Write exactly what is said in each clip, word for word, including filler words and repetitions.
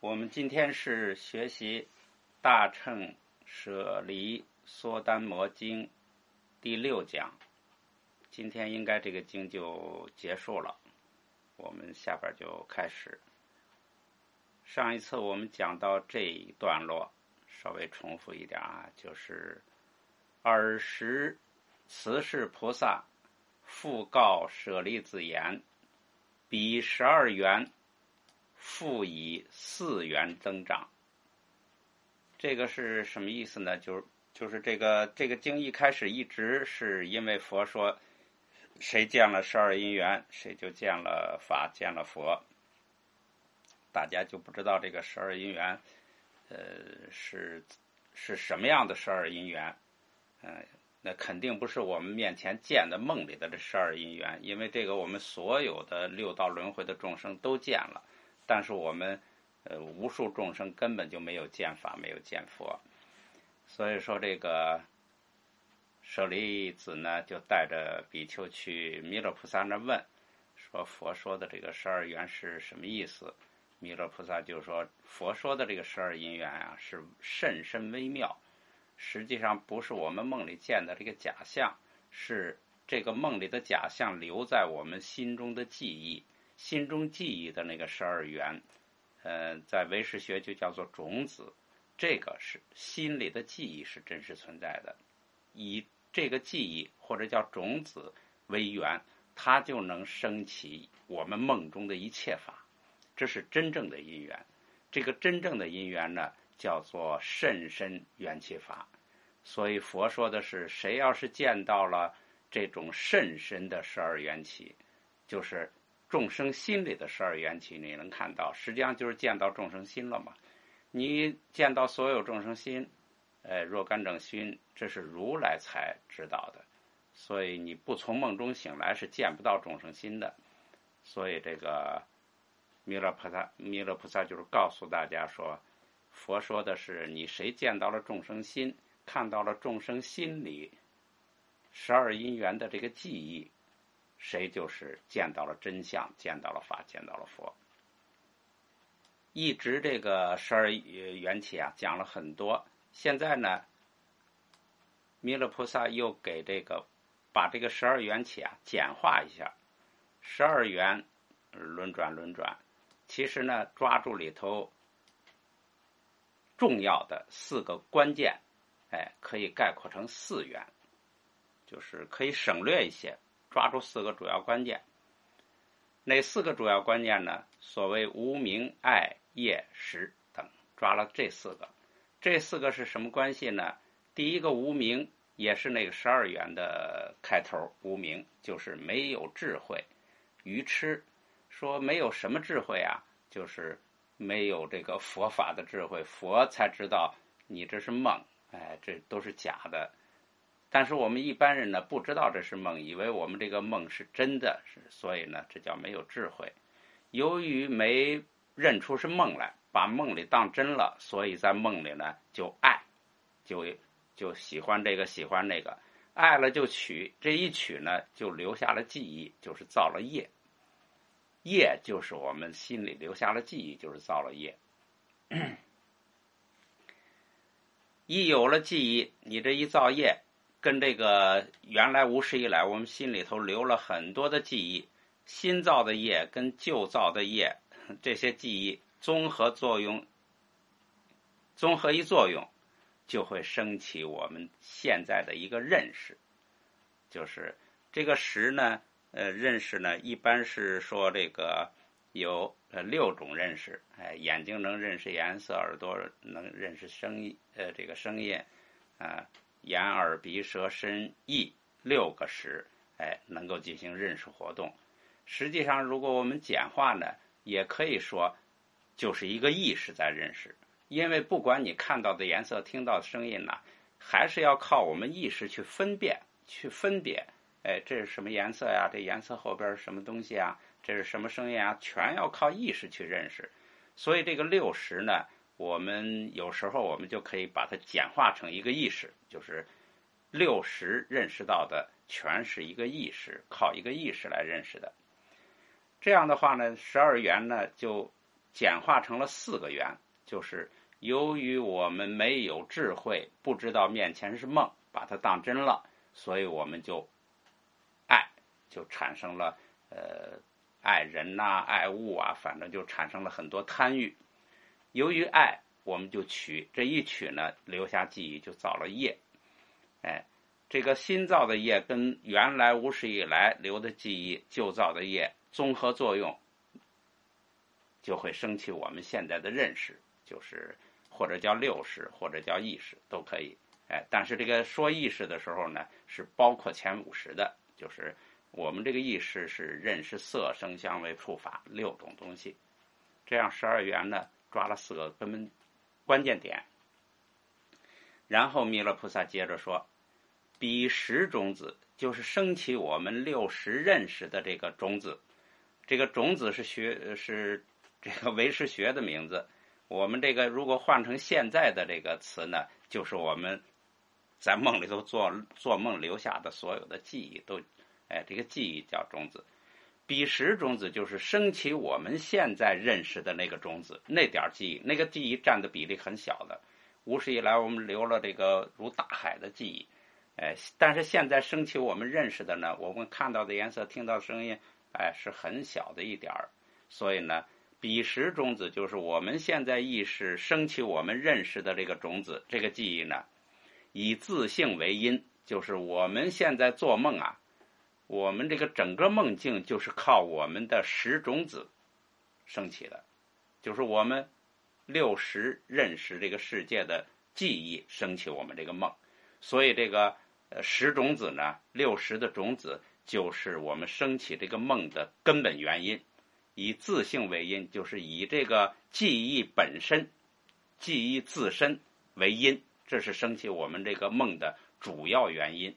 我们今天是学习大乘舍离缩单摩经第六讲，今天应该这个经就结束了，我们下边就开始。上一次我们讲到这一段落，稍微重复一点啊，就是尔时慈氏菩萨复告舍利子言，彼十二缘复以四缘增长。这个是什么意思呢？就是就是这个这个经一开始一直是因为佛说谁见了十二因缘，谁就见了法，见了佛。大家就不知道这个十二因缘，呃，是是什么样的十二因缘？呃，那肯定不是我们面前见的梦里的这十二因缘，因为这个我们所有的六道轮回的众生都见了，但是我们呃无数众生根本就没有见法，没有见佛。所以说这个舍利子呢，就带着比丘去弥勒菩萨那问，说佛说的这个十二缘是什么意思？弥勒菩萨就说，佛说的这个十二因缘啊，是甚深微妙，实际上不是我们梦里见的这个假象，是这个梦里的假象留在我们心中的记忆，心中记忆的那个十二缘，呃，在唯识学就叫做种子，这个是心里的记忆，是真实存在的。以这个记忆或者叫种子为缘，它就能升起我们梦中的一切法，这是真正的因缘。这个真正的因缘呢，叫做甚深缘起法。所以佛说的是，谁要是见到了这种甚深的十二缘起，就是众生心里的十二缘起，你能看到，实际上就是见到众生心了嘛。你见到所有众生心，呃，若干整心，这是如来才知道的，所以你不从梦中醒来是见不到众生心的。所以这个弥勒菩萨，弥勒菩萨就是告诉大家说，佛说的是你谁见到了众生心，看到了众生心里十二因缘的这个记忆，谁就是见到了真相，见到了法，见到了佛。一直这个十二缘起啊讲了很多，现在呢弥勒菩萨又给这个把这个十二缘起啊简化一下。十二缘轮转轮转，其实呢抓住里头重要的四个关键，哎，可以概括成四缘，就是可以省略一些，抓住四个主要关键。哪四个主要关键呢？所谓无明、爱、业、识等，抓了这四个。这四个是什么关系呢？第一个无明，也是那个十二缘的开头，无明就是没有智慧，愚痴。说没有什么智慧啊，就是没有这个佛法的智慧，佛才知道你这是梦，哎，这都是假的。但是我们一般人呢，不知道这是梦，以为我们这个梦是真的，所以呢，这叫没有智慧。由于没认出是梦来，把梦里当真了，所以在梦里呢就爱，就就喜欢这个喜欢那个，爱了就取，这一取呢就留下了记忆，就是造了业。业就是我们心里留下了记忆，就是造了业。一有了记忆，你这一造业，跟这个原来无始以来我们心里头留了很多的记忆，新造的业跟旧造的业，这些记忆综合作用，综合一作用，就会升起我们现在的一个认识。就是这个识呢，呃，认识呢，一般是说这个有呃六种认识，哎，眼睛能认识颜色，耳朵能认识声音，呃，这个声音，啊、呃，眼耳鼻舌身意六个识，哎，能够进行认识活动。实际上，如果我们简化呢，也可以说就是一个意识在认识，因为不管你看到的颜色、听到的声音呢，还是要靠我们意识去分辨、去分别。哎，这是什么颜色呀？这颜色后边是什么东西啊？这是什么声音啊？全要靠意识去认识。所以这个六识呢，我们有时候我们就可以把它简化成一个意识，就是六识认识到的全是一个意识，靠一个意识来认识的。这样的话呢，十二缘呢就简化成了四个缘，就是由于我们没有智慧，不知道面前是梦，把它当真了，所以我们就爱，就产生了呃爱人呐、啊、爱物啊，反正就产生了很多贪欲。由于爱，我们就取，这一取呢，留下记忆，就造了业。哎，这个新造的业跟原来无始以来留的记忆、旧造的业综合作用，就会升起我们现在的认识，就是或者叫六识，或者叫意识都可以。哎，但是这个说意识的时候呢，是包括前五识的，就是我们这个意识是认识色声香味触法六种东西。这样十二缘呢，抓了四个根本关键点。然后弥勒菩萨接着说，彼识种子，就是升起我们六识认识的这个种子。这个种子是学是这个唯识学的名字。我们这个如果换成现在的这个词呢，就是我们在梦里头做做梦留下的所有的记忆都，哎，这个记忆叫种子。彼识种子就是升起我们现在认识的那个种子，那点记忆，那个记忆占的比例很小的。无始以来我们留了这个如大海的记忆，哎，但是现在升起我们认识的呢，我们看到的颜色、听到的声音，哎，是很小的一点儿。所以呢，彼识种子就是我们现在意识升起我们认识的这个种子，这个记忆呢，以自性为因，就是我们现在做梦啊，我们这个整个梦境就是靠我们的识种子升起的，就是我们六识认识这个世界的记忆升起我们这个梦。所以这个呃识种子呢，六识的种子就是我们升起这个梦的根本原因。以自性为因，就是以这个记忆本身、记忆自身为因，这是升起我们这个梦的主要原因。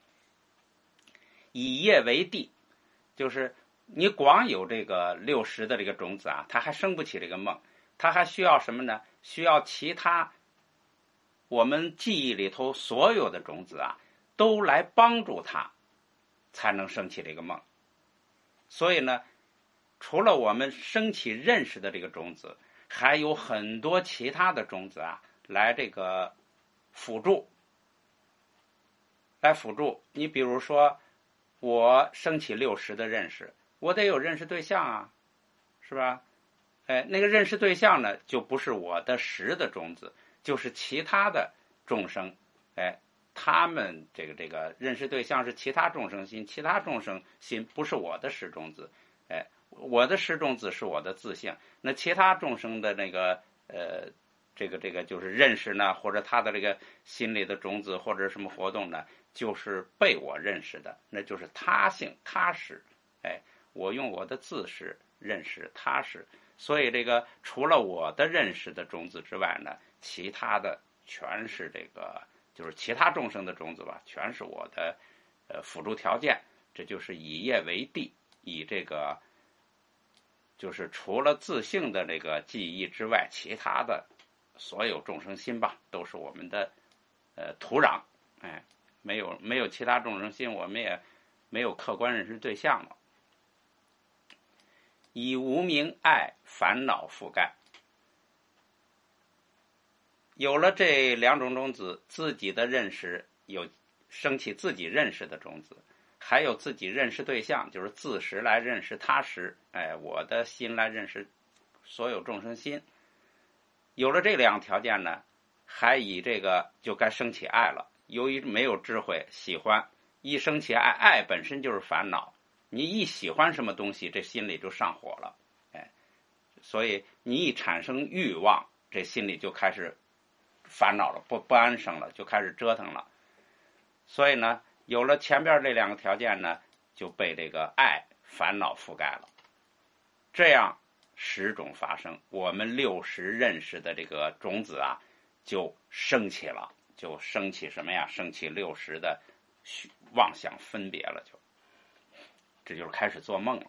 以业为地，就是你光有这个六识的这个种子啊，它还生不起这个梦，它还需要什么呢？需要其他我们记忆里头所有的种子啊，都来帮助它，才能升起这个梦。所以呢，除了我们升起认识的这个种子，还有很多其他的种子啊，来这个辅助，来辅助。你比如说，我升起六识的认识，我得有认识对象啊，是吧？哎，那个认识对象呢，就不是我的识的种子，就是其他的众生。哎，他们这个这个认识对象是其他众生心，其他众生心不是我的识种子。哎，我的识种子是我的自性，那其他众生的那个呃，这个这个就是认识呢，或者他的这个心里的种子或者什么活动呢，就是被我认识的，那就是他性他识。哎，我用我的自识认识他识，所以这个除了我的认识的种子之外呢，其他的全是这个就是其他众生的种子吧，全是我的呃辅助条件。这就是以业为地。以这个就是除了自性的这个记忆之外，其他的所有众生心吧，都是我们的呃土壤。哎，没有没有其他众生心，我们也没有客观认识对象了。以无明爱烦恼覆盖，有了这两种种子，自己的认识有升起自己认识的种子，还有自己认识对象，就是自识来认识他识，哎，我的心来认识所有众生心。有了这两条件呢，还以这个就该升起爱了。由于没有智慧，喜欢一升起爱，爱本身就是烦恼。你一喜欢什么东西，这心里就上火了，哎，所以你一产生欲望，这心里就开始烦恼了，不不安生了，就开始折腾了。所以呢，有了前边这两个条件呢，就被这个爱烦恼覆盖了。这样十种发生，我们六识认识的这个种子啊，就升起了，就升起什么呀？升起六识的妄想分别了，就这就是开始做梦了。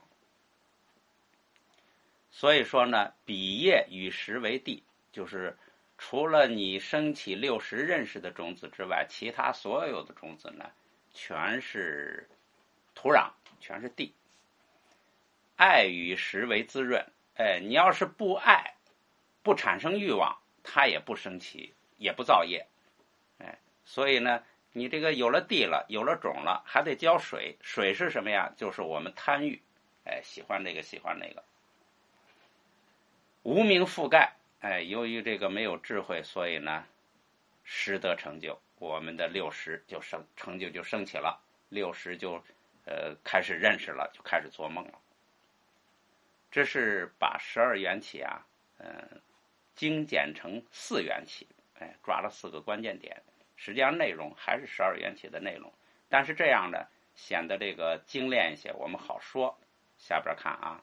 所以说呢，彼业与识为地，就是除了你升起六识认识的种子之外，其他所有的种子呢，全是土壤，全是地。爱与识为滋润， 哎，你要是不爱，不产生欲望，它也不生起，也不造业。哎，所以呢，你这个有了地了，有了种了，还得浇水。水是什么呀？就是我们贪欲，哎，喜欢这个，喜欢那个。无明覆盖，哎，由于这个没有智慧，所以呢，识得成就，我们的六识就升成就就升起了，六识就呃开始认识了，就开始做梦了。这是把十二缘起啊，嗯、呃，精简成四缘起，哎，抓了四个关键点。实际上内容还是十二缘起的内容，但是这样呢，显得这个精炼一些，我们好说。下边看啊。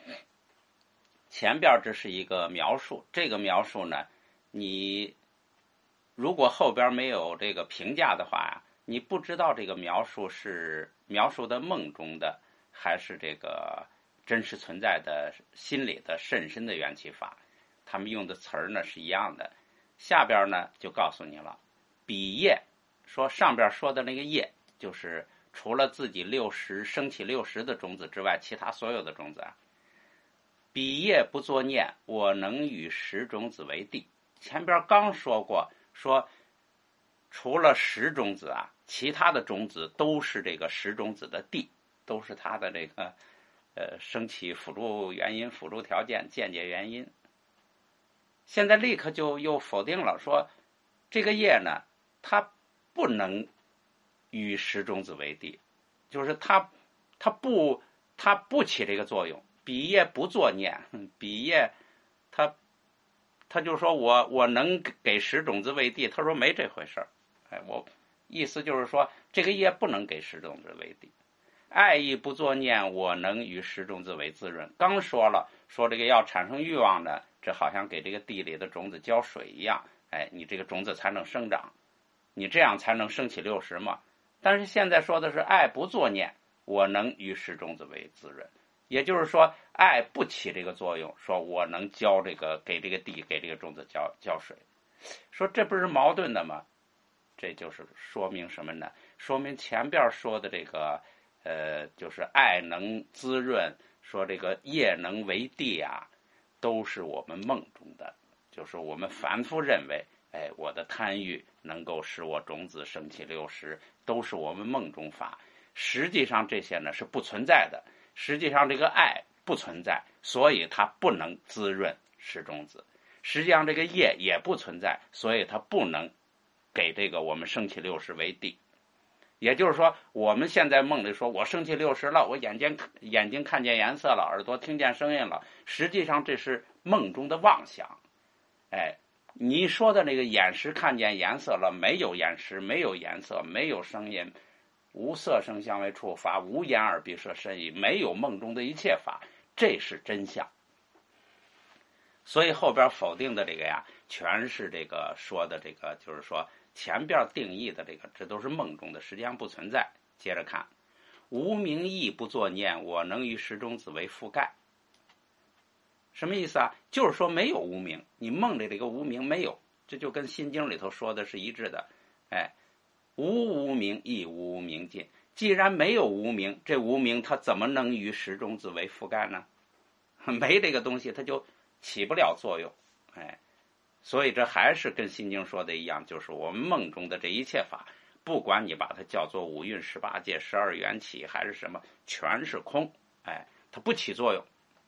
前边这是一个描述，这个描述呢，你如果后边没有这个评价的话呀，你不知道这个描述是描述的梦中的，还是这个真实存在的心理的甚深的缘起法。他们用的词儿呢是一样的。下边呢就告诉你了，比业，说上边说的那个业，就是除了自己六十升起六十的种子之外，其他所有的种子啊。比业不作念，我能与十种子为地。前边刚说过，说除了十种子啊，其他的种子都是这个十种子的地，都是它的这个呃升起辅助原因、辅助条件、间接原因。现在立刻就又否定了，说这个业呢，它不能与十种子为地，就是它它不它不起这个作用。比业不作念，比业他他就说我我能给十种子为地，他说没这回事儿。哎，我意思就是说这个业不能给十种子为地。爱意不作念，我能与十种子为滋润。刚说了，说这个要产生欲望的，这好像给这个地里的种子浇水一样，哎，你这个种子才能生长，你这样才能升起六十嘛。但是现在说的是爱不作念，我能与十种子为滋润。也就是说，爱不起这个作用，说我能浇这个给这个地给这个种子浇浇水，说这不是矛盾的吗？这就是说明什么呢？说明前边说的这个呃，就是爱能滋润，说这个业能为地啊，都是我们梦中的，就是我们反复认为，哎，我的贪欲能够使我种子升起六十，都是我们梦中法。实际上这些呢是不存在的。实际上这个爱不存在，所以它不能滋润十种子。实际上这个业也不存在，所以它不能给这个我们升起六十为地。也就是说，我们现在梦里说我升起六十了，我眼睛眼睛看见颜色了，耳朵听见声音了，实际上这是梦中的妄想。哎，你说的那个眼识看见颜色了，没有眼识，没有颜色，没有声音，无色声香味触法，无眼耳鼻舌身意，没有梦中的一切法，这是真相。所以后边否定的这个呀，全是这个说的这个，就是说前边定义的这个，这都是梦中的，实际上不存在。接着看，无明意不作念，我能与十种子为覆盖。什么意思啊？就是说没有无明，你梦里这个无明没有，这就跟心经里头说的是一致的。哎。无无明亦无无明尽，既然没有无明，这无明它怎么能与十种子为覆盖呢？没这个东西，它就起不了作用。哎，所以这还是跟心经说的一样，就是我们梦中的这一切法，不管你把它叫做五蕴十八界、十二缘起还是什么，全是空。哎，它不起作用。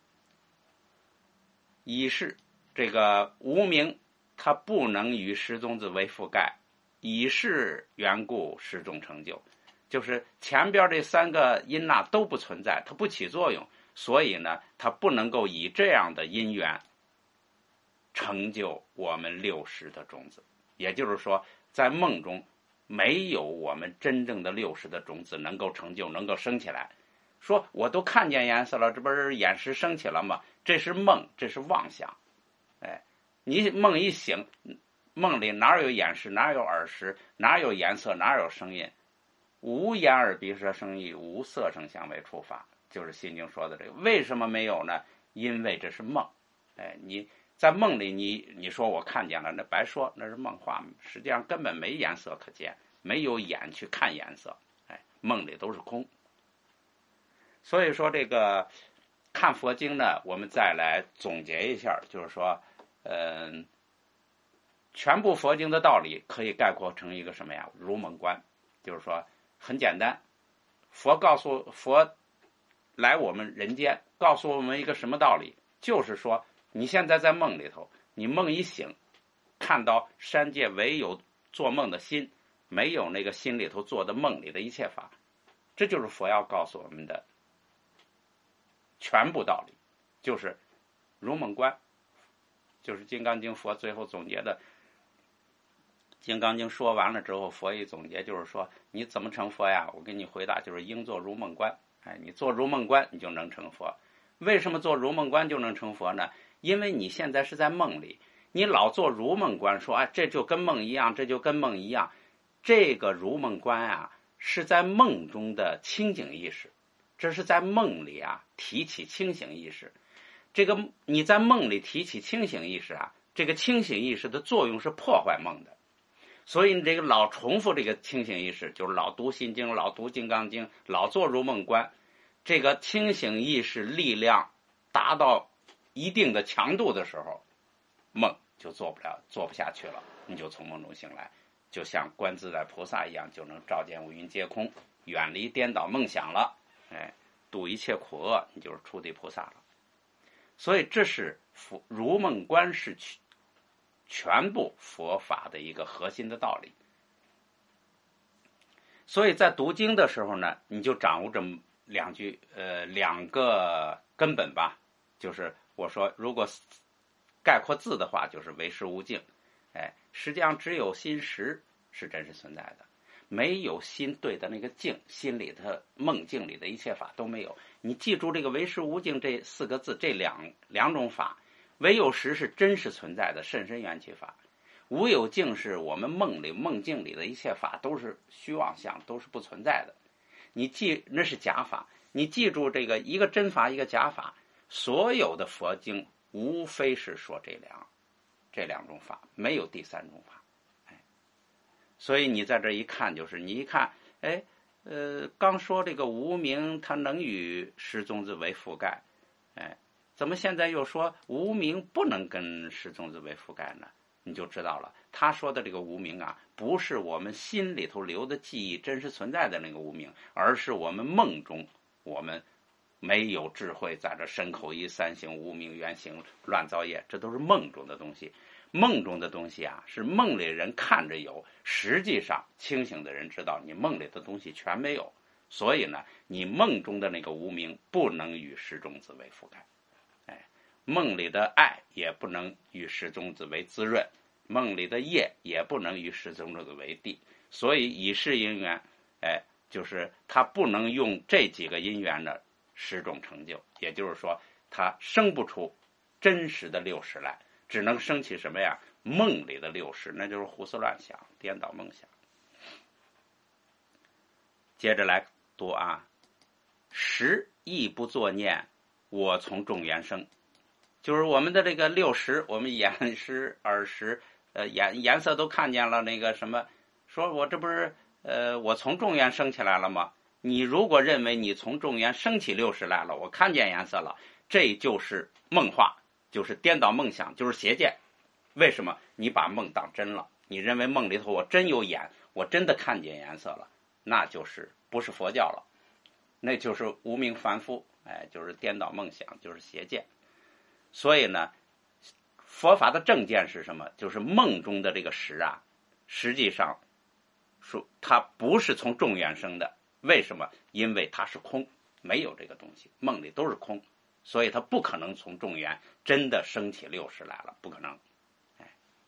以是这个无明，它不能与十种子为覆盖。以是缘故，十种成就，就是前边这三个因呐都不存在，它不起作用，所以呢，它不能够以这样的因缘成就我们六十的种子。也就是说，在梦中没有我们真正的六十的种子能够成就，能够升起来。说我都看见颜色了，这不是眼识升起了吗？这是梦，这是妄想。哎，你梦一醒，梦里哪有眼识，哪有耳识，哪有颜色，哪有声音？无眼耳鼻舌身意，无色声香味触法，就是心经说的这个。为什么没有呢？因为这是梦。哎，你在梦里你你说我看见了，那白说，那是梦话，实际上根本没颜色可见，没有眼去看颜色。哎，梦里都是空。所以说这个看佛经呢，我们再来总结一下，就是说，嗯、呃，全部佛经的道理可以概括成一个什么呀？如梦观，就是说很简单，佛告诉佛来我们人间，告诉我们一个什么道理？就是说，你现在在梦里头，你梦一醒，看到三界唯有做梦的心，没有那个心里头做的梦里的一切法，这就是佛要告诉我们的全部道理，就是如梦观，就是《金刚经》佛最后总结的。《金刚经》说完了之后，佛一总结就是说，你怎么成佛呀？我给你回答，就是应做如梦观。哎，你做如梦观，你就能成佛。为什么做如梦观就能成佛呢？因为你现在是在梦里，你老做如梦观，说啊，这就跟梦一样，这就跟梦一样。这个如梦观啊，是在梦中的清醒意识，这是在梦里啊提起清醒意识。这个你在梦里提起清醒意识啊，这个清醒意识的作用是破坏梦的。所以你这个老重复这个清醒意识，就是老读心经，老读金刚经，老做如梦观，这个清醒意识力量达到一定的强度的时候，梦就做不了，做不下去了，你就从梦中醒来，就像观自在菩萨一样，就能照见五蕴皆空，远离颠倒梦想了，哎，度一切苦厄，你就是初地菩萨了。所以这是如梦观是全部佛法的一个核心的道理。所以在读经的时候呢，你就掌握这么两句呃两个根本吧，就是我说如果概括字的话，就是唯识无境。哎，实际上只有心识是真实存在的，没有心对的那个境，心里的梦境里的一切法都没有。你记住这个唯识无境这四个字，这两两种法。唯有实是真实存在的甚深缘起法，无有境是我们梦里梦境里的一切法都是虚妄相，都是不存在的。你记那是假法，你记住这个一个真法一个假法，所有的佛经无非是说这两这两种法，没有第三种法。哎，所以你在这一看，就是你一看，哎，呃，刚说这个无明它能与十宗子为覆盖，哎。怎么现在又说无明不能跟十宗子为覆盖呢？你就知道了，他说的这个无明啊，不是我们心里头留的记忆真实存在的那个无明，而是我们梦中我们没有智慧，在这身口意三行无明原形乱造业，这都是梦中的东西。梦中的东西啊，是梦里人看着有，实际上清醒的人知道你梦里的东西全没有。所以呢，你梦中的那个无明不能与十宗子为覆盖。梦里的爱也不能与十宗子为滋润，梦里的业也不能与十宗子为地，所以以是因缘，哎，就是他不能用这几个因缘的十种成就，也就是说，他生不出真实的六识来，只能生起什么呀？梦里的六识，那就是胡思乱想、颠倒梦想。接着来读啊，识亦不作念，我从众缘生。就是我们的这个六识，我们眼识、耳识，呃，颜颜色都看见了，那个什么，说我这不是呃，我从众缘升起来了吗？你如果认为你从众缘升起六识来了，我看见颜色了，这就是梦话，就是颠倒梦想，就是邪见。为什么？你把梦当真了，你认为梦里头我真有眼，我真的看见颜色了，那就是不是佛教了，那就是无明凡夫，哎，就是颠倒梦想，就是邪见。所以呢，佛法的正见是什么？就是梦中的这个识啊，实际上说它不是从众缘生的。为什么？因为它是空，没有这个东西，梦里都是空，所以它不可能从众缘真的升起六识来了，不可能。哎，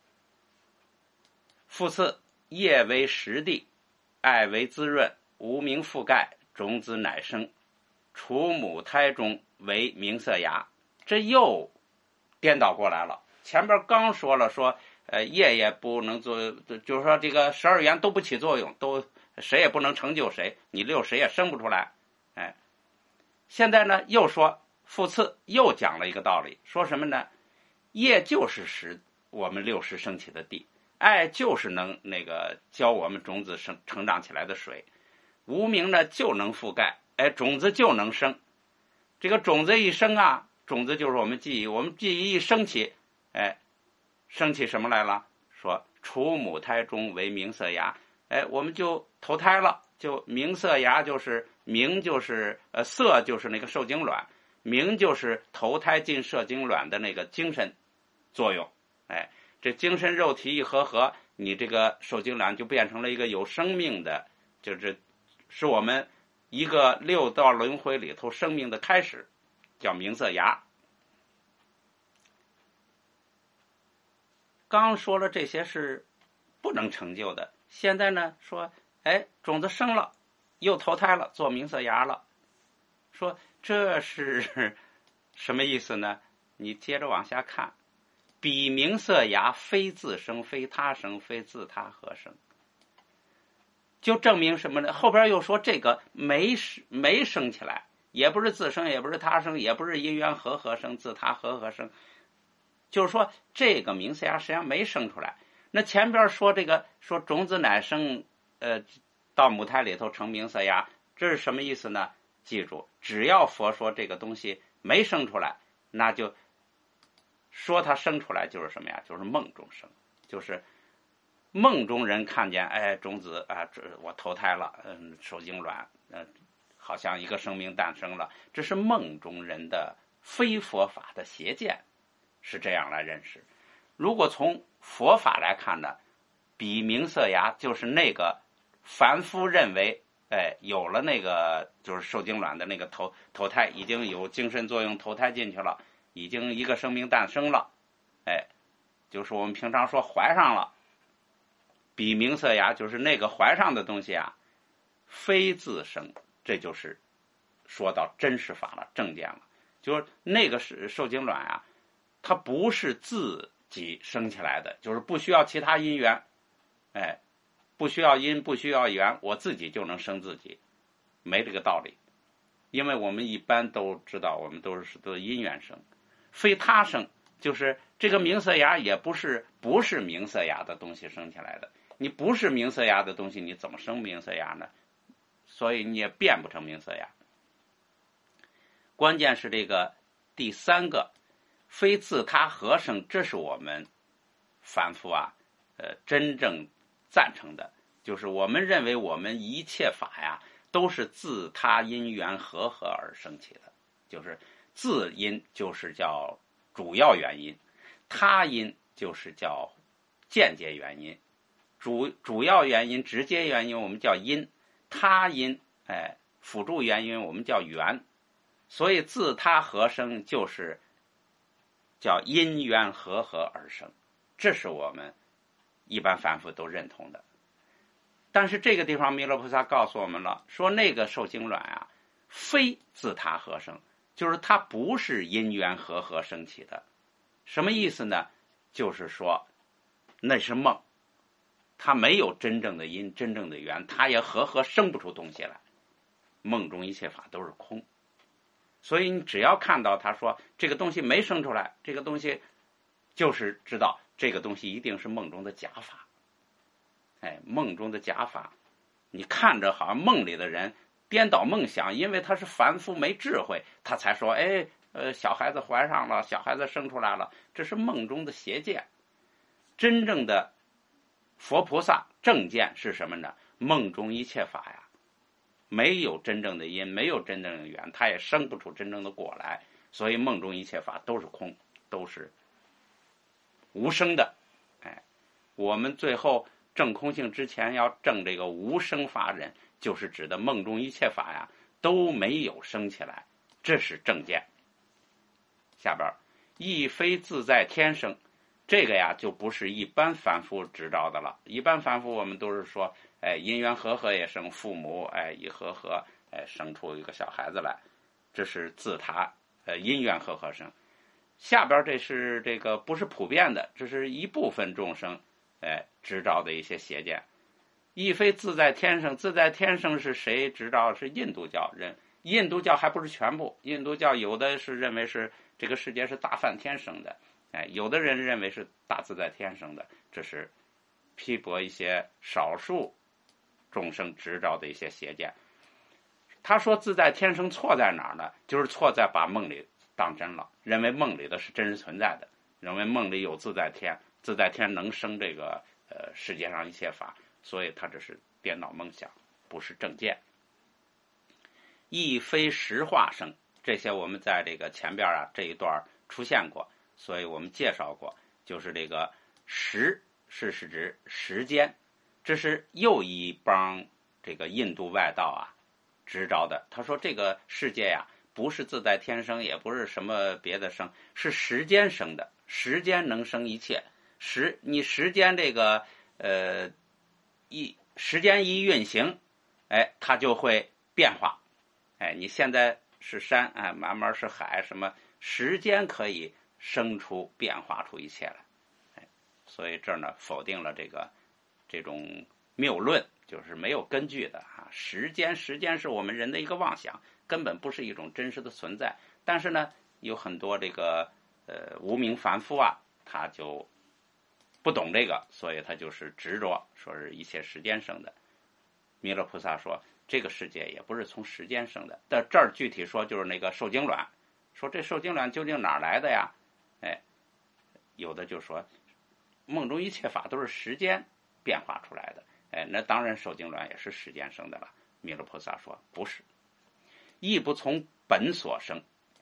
复次，业为实地，爱为滋润，无明覆盖，种子乃生，除母胎中为明色芽。这又颠倒过来了。前边刚说了说，呃，业也不能做，就是说这个十二缘都不起作用，都谁也不能成就谁，你六谁也生不出来。哎，现在呢又说复次，又讲了一个道理，说什么呢？业就是使我们六识升起的地，爱就是能那个教我们种子生成长起来的水，无明呢就能覆盖，哎，种子就能生。 这个种子一生啊，种子就是我们记忆，我们记忆一升起，哎，升起什么来了？说处母胎中为明色芽，哎，我们就投胎了，就明色芽就是明就是呃色就是那个受精卵，明就是投胎进受精卵的那个精神作用，哎，这精神肉体一合合，你这个受精卵就变成了一个有生命的，就是是我们一个六道轮回里头生命的开始，叫明色芽。刚说了这些是不能成就的，现在呢说，哎，种子生了，又投胎了，做明色芽了，说这是什么意思呢？你接着往下看，彼明色芽非自生，非他生，非自他合生，就证明什么呢？后边又说这个没没生起来，也不是自生，也不是他生，也不是因缘和合生，自他和合生，就是说这个明色芽实际上没生出来。那前边说这个说种子乃生，呃，到母胎里头成明色芽，这是什么意思呢？记住，只要佛说这个东西没生出来，那就说它生出来就是什么呀？就是梦中生，就是梦中人看见，哎，种子啊，这我投胎了，嗯，受精卵，嗯，好像一个生命诞生了，这是梦中人的非佛法的邪见，是这样来认识。如果从佛法来看呢，彼明色芽就是那个凡夫认为，哎，有了那个就是受精卵的那个投投胎，已经有精神作用投胎进去了，已经一个生命诞生了，哎，就是我们平常说怀上了。彼明色芽就是那个怀上的东西啊，非自生，这就是说到真实法了，正见了。就是那个是受精卵啊，它不是自己生起来的，就是不需要其他因缘，哎，不需要因，不需要缘，我自己就能生自己，没这个道理。因为我们一般都知道，我们都是都是因缘生，非他生，就是这个明色芽也不是不是明色芽的东西生起来的。你不是明色芽的东西，你怎么生明色芽呢？所以你也变不成明色芽。关键是这个第三个，非自他合生，这是我们凡夫啊，呃，真正赞成的，就是我们认为我们一切法呀，都是自他因缘和合而生起的，就是自因就是叫主要原因，他因就是叫间接原因。主主要原因、直接原因我们叫因，他因，哎，辅助原因我们叫缘。所以自他合生就是叫因缘和合而生，这是我们一般凡夫都认同的。但是这个地方弥勒菩萨告诉我们了，说那个受精卵啊，非自他合生，就是它不是因缘和合生起的。什么意思呢？就是说那是梦。它没有真正的因，真正的缘，它也和合生不出东西来。梦中一切法都是空，所以你只要看到他说这个东西没生出来，这个东西就是知道这个东西一定是梦中的假法。哎，梦中的假法，你看着好像梦里的人颠倒梦想，因为他是凡夫没智慧，他才说，哎，呃，小孩子怀上了，小孩子生出来了，这是梦中的邪见。真正的佛菩萨正见是什么呢？梦中一切法呀，没有真正的因，没有真正的缘，它也生不出真正的果来。所以梦中一切法都是空，都是无生的。哎，我们最后证空性之前要证这个无生法忍，就是指的梦中一切法呀都没有生起来，这是正见。下边亦非自在天生。这个呀，就不是一般凡夫知道的了。一般凡夫我们都是说，哎，因缘和合也生父母，哎，一和合，哎，生出一个小孩子来，这是自他，呃，因缘和合生。下边这是这个不是普遍的，这是一部分众生，哎，知道的一些邪见。亦非自在天生，自在天生是谁知道？是印度教人。印度教还不是全部，印度教有的是认为是这个世界是大梵天生的。哎，有的人认为是大自在天生的，这是批驳一些少数众生执照的一些邪见。 他说自在天生错在哪儿呢？就是错在把梦里当真了，认为梦里的是真实存在的，认为梦里有自在天，自在天能生这个呃世界上一切法，所以他这是颠倒梦想，不是正见。亦非实化生，这些我们在这个前边啊这一段出现过，所以我们介绍过，就是这个时是是指时间，这是又一帮这个印度外道啊执着的。他说这个世界呀、啊，不是自在天生，也不是什么别的生，是时间生的，时间能生一切。时你时间这个呃一时间一运行，哎，它就会变化。哎，你现在是山，哎，慢慢是海，什么时间可以生出变化出一切来。哎，所以这儿呢否定了这个这种谬论，就是没有根据的啊。时间时间是我们人的一个妄想，根本不是一种真实的存在。但是呢，有很多这个呃无名凡夫啊，他就不懂这个，所以他就是执着，说是一切时间生的。弥勒菩萨说，这个世界也不是从时间生的。但这儿具体说就是那个受精卵，说这受精卵究竟哪来的呀？哎，有的就说梦中一切法都是时间变化出来的。哎，那当然受精卵也是时间生的了。弥勒菩萨说不是，亦不从本所生。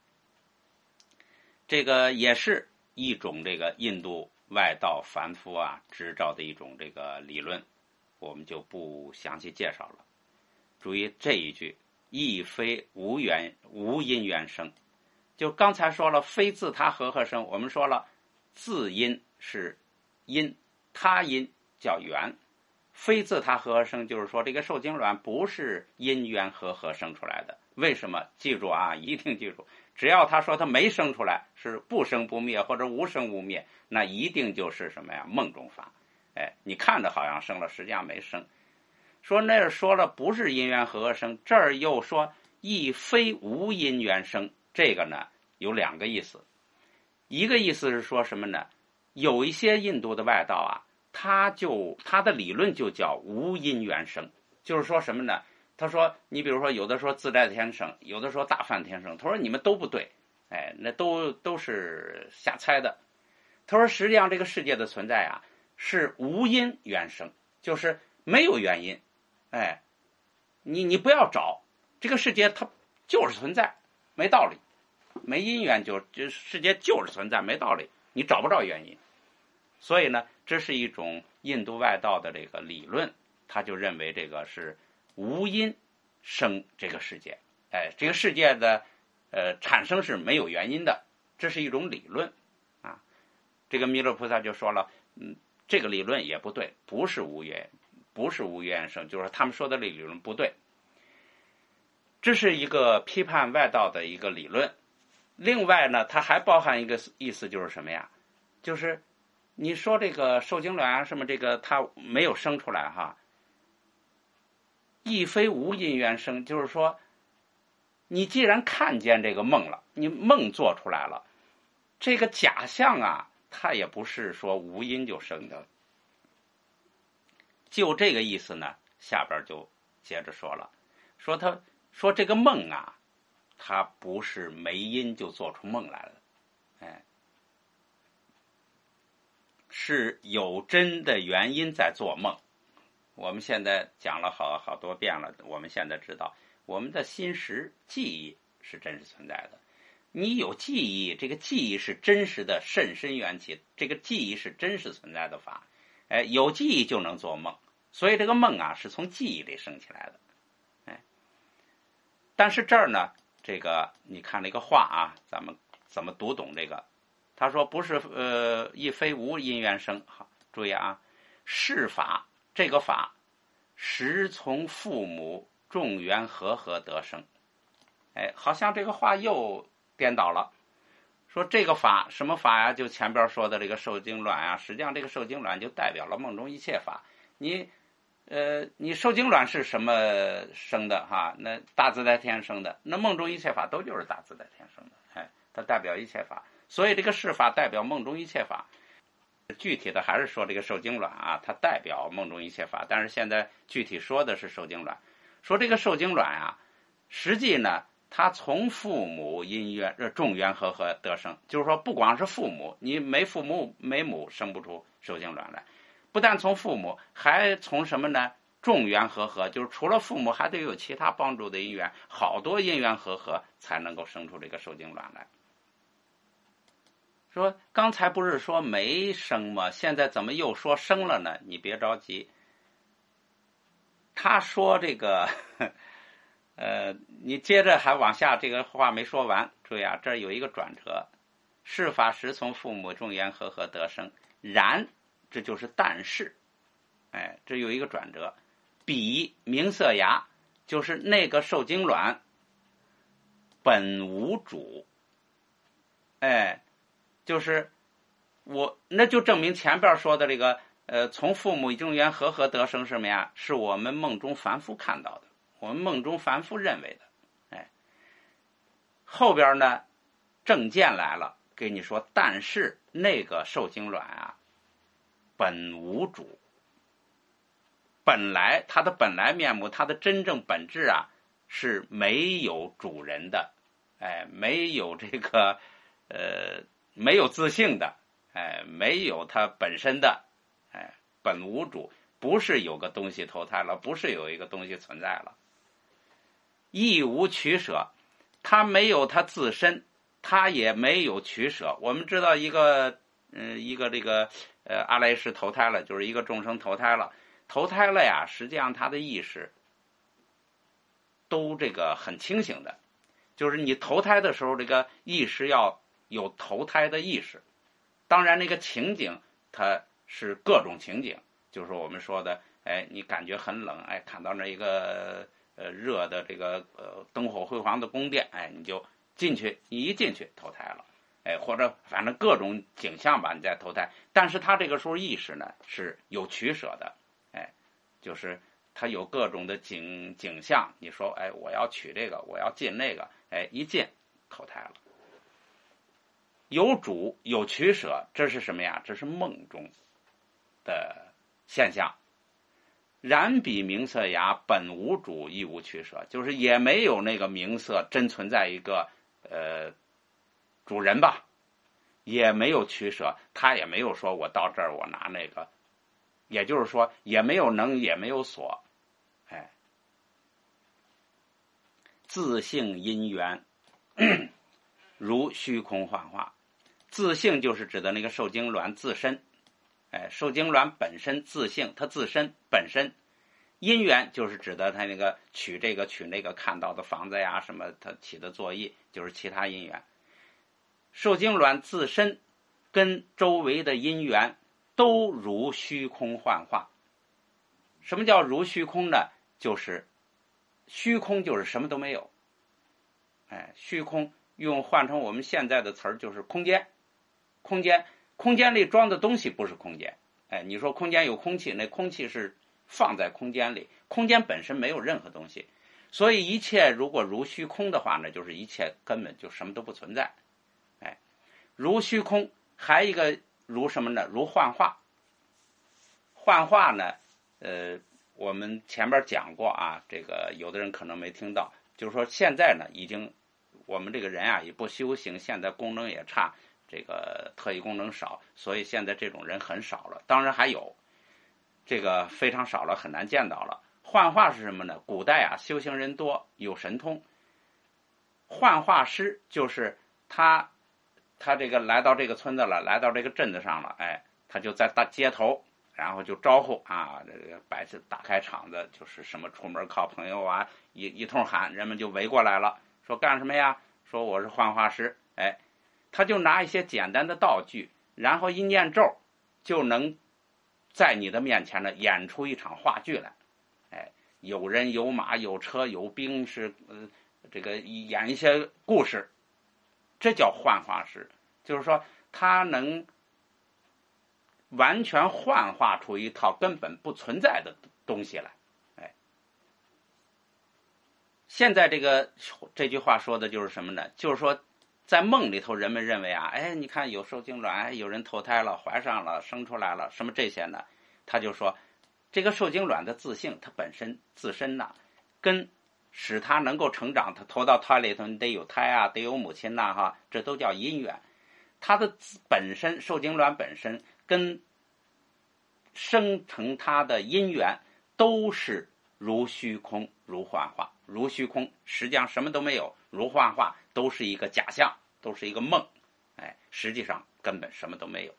这个也是一种这个印度外道凡夫啊执照的一种这个理论，我们就不详细介绍了。注意这一句，亦非无缘无因缘生。就刚才说了，非自他和合生，我们说了自因是因，他因叫缘，非自他和合生，就是说这个受精卵不是因缘和合生出来的。为什么？记住啊，一定记住，只要他说他没生出来，是不生不灭或者无生无灭，那一定就是什么呀？梦中法。哎，你看着好像生了，实际上没生。说那儿说了不是因缘和合生，这儿又说亦非无因缘生，这个呢有两个意思。一个意思是说什么呢？有一些印度的外道啊，他就他的理论就叫无因缘生，就是说什么呢？他说你比如说有的说自在天生，有的说大梵天生，他说你们都不对，哎，那都都是瞎猜的。他说实际上这个世界的存在啊是无因缘生，就是没有原因。哎，你你不要找，这个世界它就是存在，没道理，没因缘就这世界就是存在，没道理，你找不着原因。所以呢，这是一种印度外道的这个理论，他就认为这个是无因生这个世界，哎，这个世界的呃产生是没有原因的，这是一种理论啊。这个弥勒菩萨就说了，嗯，这个理论也不对，不是无缘。不是无缘生，就是他们说的理论不对。这是一个批判外道的一个理论。另外呢，它还包含一个意思，就是什么呀？就是你说这个受精卵啊什么这个它没有生出来哈，亦非无因缘生，就是说你既然看见这个梦了，你梦做出来了，这个假象啊它也不是说无因就生的。就这个意思呢，下边就接着说了，说他说这个梦啊，它不是没因就做出梦来了，哎，是有真的原因在做梦。我们现在讲了好好多遍了，我们现在知道，我们的心识记忆是真实存在的。你有记忆，这个记忆是真实的甚深缘起，这个记忆是真实存在的法。哎，有记忆就能做梦，所以这个梦啊是从记忆里生起来的。哎，但是这儿呢，这个你看这个话啊，咱们怎么读懂这个？他说不是呃，亦非无因缘生。好，注意啊，是法这个法实从父母众缘和合得生。哎，好像这个话又颠倒了。说这个法什么法呀？就前边说的这个受精卵啊，实际上这个受精卵就代表了梦中一切法。你呃，你受精卵是什么生的哈？那大自在天生的，那梦中一切法都就是大自在天生的。哎，它代表一切法，所以这个是法代表梦中一切法。具体的还是说这个受精卵啊，它代表梦中一切法，但是现在具体说的是受精卵。说这个受精卵啊， 实际呢，他从父母因缘呃众缘和合得生，就是说不光是父母，你没父母没母生不出受精卵来，不但从父母，还从什么呢？众缘和合，就是除了父母，还得有其他帮助的因缘，好多因缘和合才能够生出这个受精卵来。说刚才不是说没生吗？现在怎么又说生了呢？你别着急。他说这个，呃，你接着还往下，这个话没说完。注意啊，这儿有一个转折。是法时从父母众缘和合得生，然这就是但是，哎，这有一个转折。彼名色芽，就是那个受精卵本无主，哎，就是我，那就证明前边说的这个，呃，从父母众缘和合得生什么呀？是我们梦中凡夫看到的，我们梦中凡夫认为的，哎，后边呢，正见来了，给你说，但是那个受精卵啊，本无主。本来它的本来面目，它的真正本质啊，是没有主人的，哎，没有这个，呃，没有自性的，哎，没有它本身的，哎，本无主，不是有个东西投胎了，不是有一个东西存在了，亦无取舍，它没有它自身，它也没有取舍。我们知道一个，嗯、呃，一个这个，呃，阿赖耶识投胎了，就是一个众生投胎了。投胎了呀，实际上他的意识都这个很清醒的，就是你投胎的时候，这个意识要有投胎的意识。当然，那个情景它是各种情景，就是我们说的，哎，你感觉很冷，哎，看到那一个呃热的这个呃灯火辉煌的宫殿，哎，你就进去，你一进去投胎了，哎，或者反正各种景象吧，你再投胎。但是他这个时候意识呢是有取舍的。哎，就是它有各种的景景象，你说，哎，我要取这个，我要进那个，哎，一进投胎了。有主有取舍，这是什么呀？这是梦中的现象。然彼名色芽本无主亦无取舍，就是也没有那个名色真存在一个呃主人吧，也没有取舍，他也没有说我到这儿我拿那个。也就是说，也没有能，也没有所，哎，自性因缘，如虚空幻化。自性就是指的那个受精卵自身，哎，受精卵本身自性，它自身本身。因缘就是指的它那个取这个取那个看到的房子呀，什么它起的作意，就是其他因缘。受精卵自身跟周围的因缘。都如虚空幻化。什么叫如虚空呢？就是虚空就是什么都没有。哎，虚空用换成我们现在的词儿就是空间。空间，空间里装的东西不是空间。哎，你说空间有空气，那空气是放在空间里，空间本身没有任何东西。所以一切如果如虚空的话呢，就是一切根本就什么都不存在。哎，如虚空，还一个如什么呢？如幻化。幻化呢，呃，我们前边讲过啊，这个有的人可能没听到，就是说现在呢，已经我们这个人啊也不修行，现在功能也差，这个特异功能少，所以现在这种人很少了。当然还有，这个非常少了，很难见到了。幻化是什么呢？古代啊，修行人多，有神通。幻化师就是他，他这个来到这个村子了，来到这个镇子上了，哎，他就在大街头。然后就招呼啊，这个摆起打开场子，就是什么出门靠朋友啊，一一通喊，人们就围过来了，说干什么呀？说我是幻化师，哎，他就拿一些简单的道具，然后一念咒，就能在你的面前呢演出一场话剧来，哎，有人有马有车有兵，是呃这个演一些故事，这叫幻化师，就是说他能。完全幻化出一套根本不存在的东西来，哎，现在这个这句话说的就是什么呢？就是说，在梦里头，人们认为啊，哎，你看有受精卵，有人投胎了，怀上了，生出来了，什么这些呢？他就说，这个受精卵的自性，它本身自身呐，跟使它能够成长，它投到胎里头，你得有胎啊，得有母亲呐、啊，哈，这都叫因缘。它的本身受精卵本身跟生成它的因缘都是如虚空如幻化，如虚空实际上什么都没有，如幻化都是一个假象，都是一个梦，哎，实际上根本什么都没有。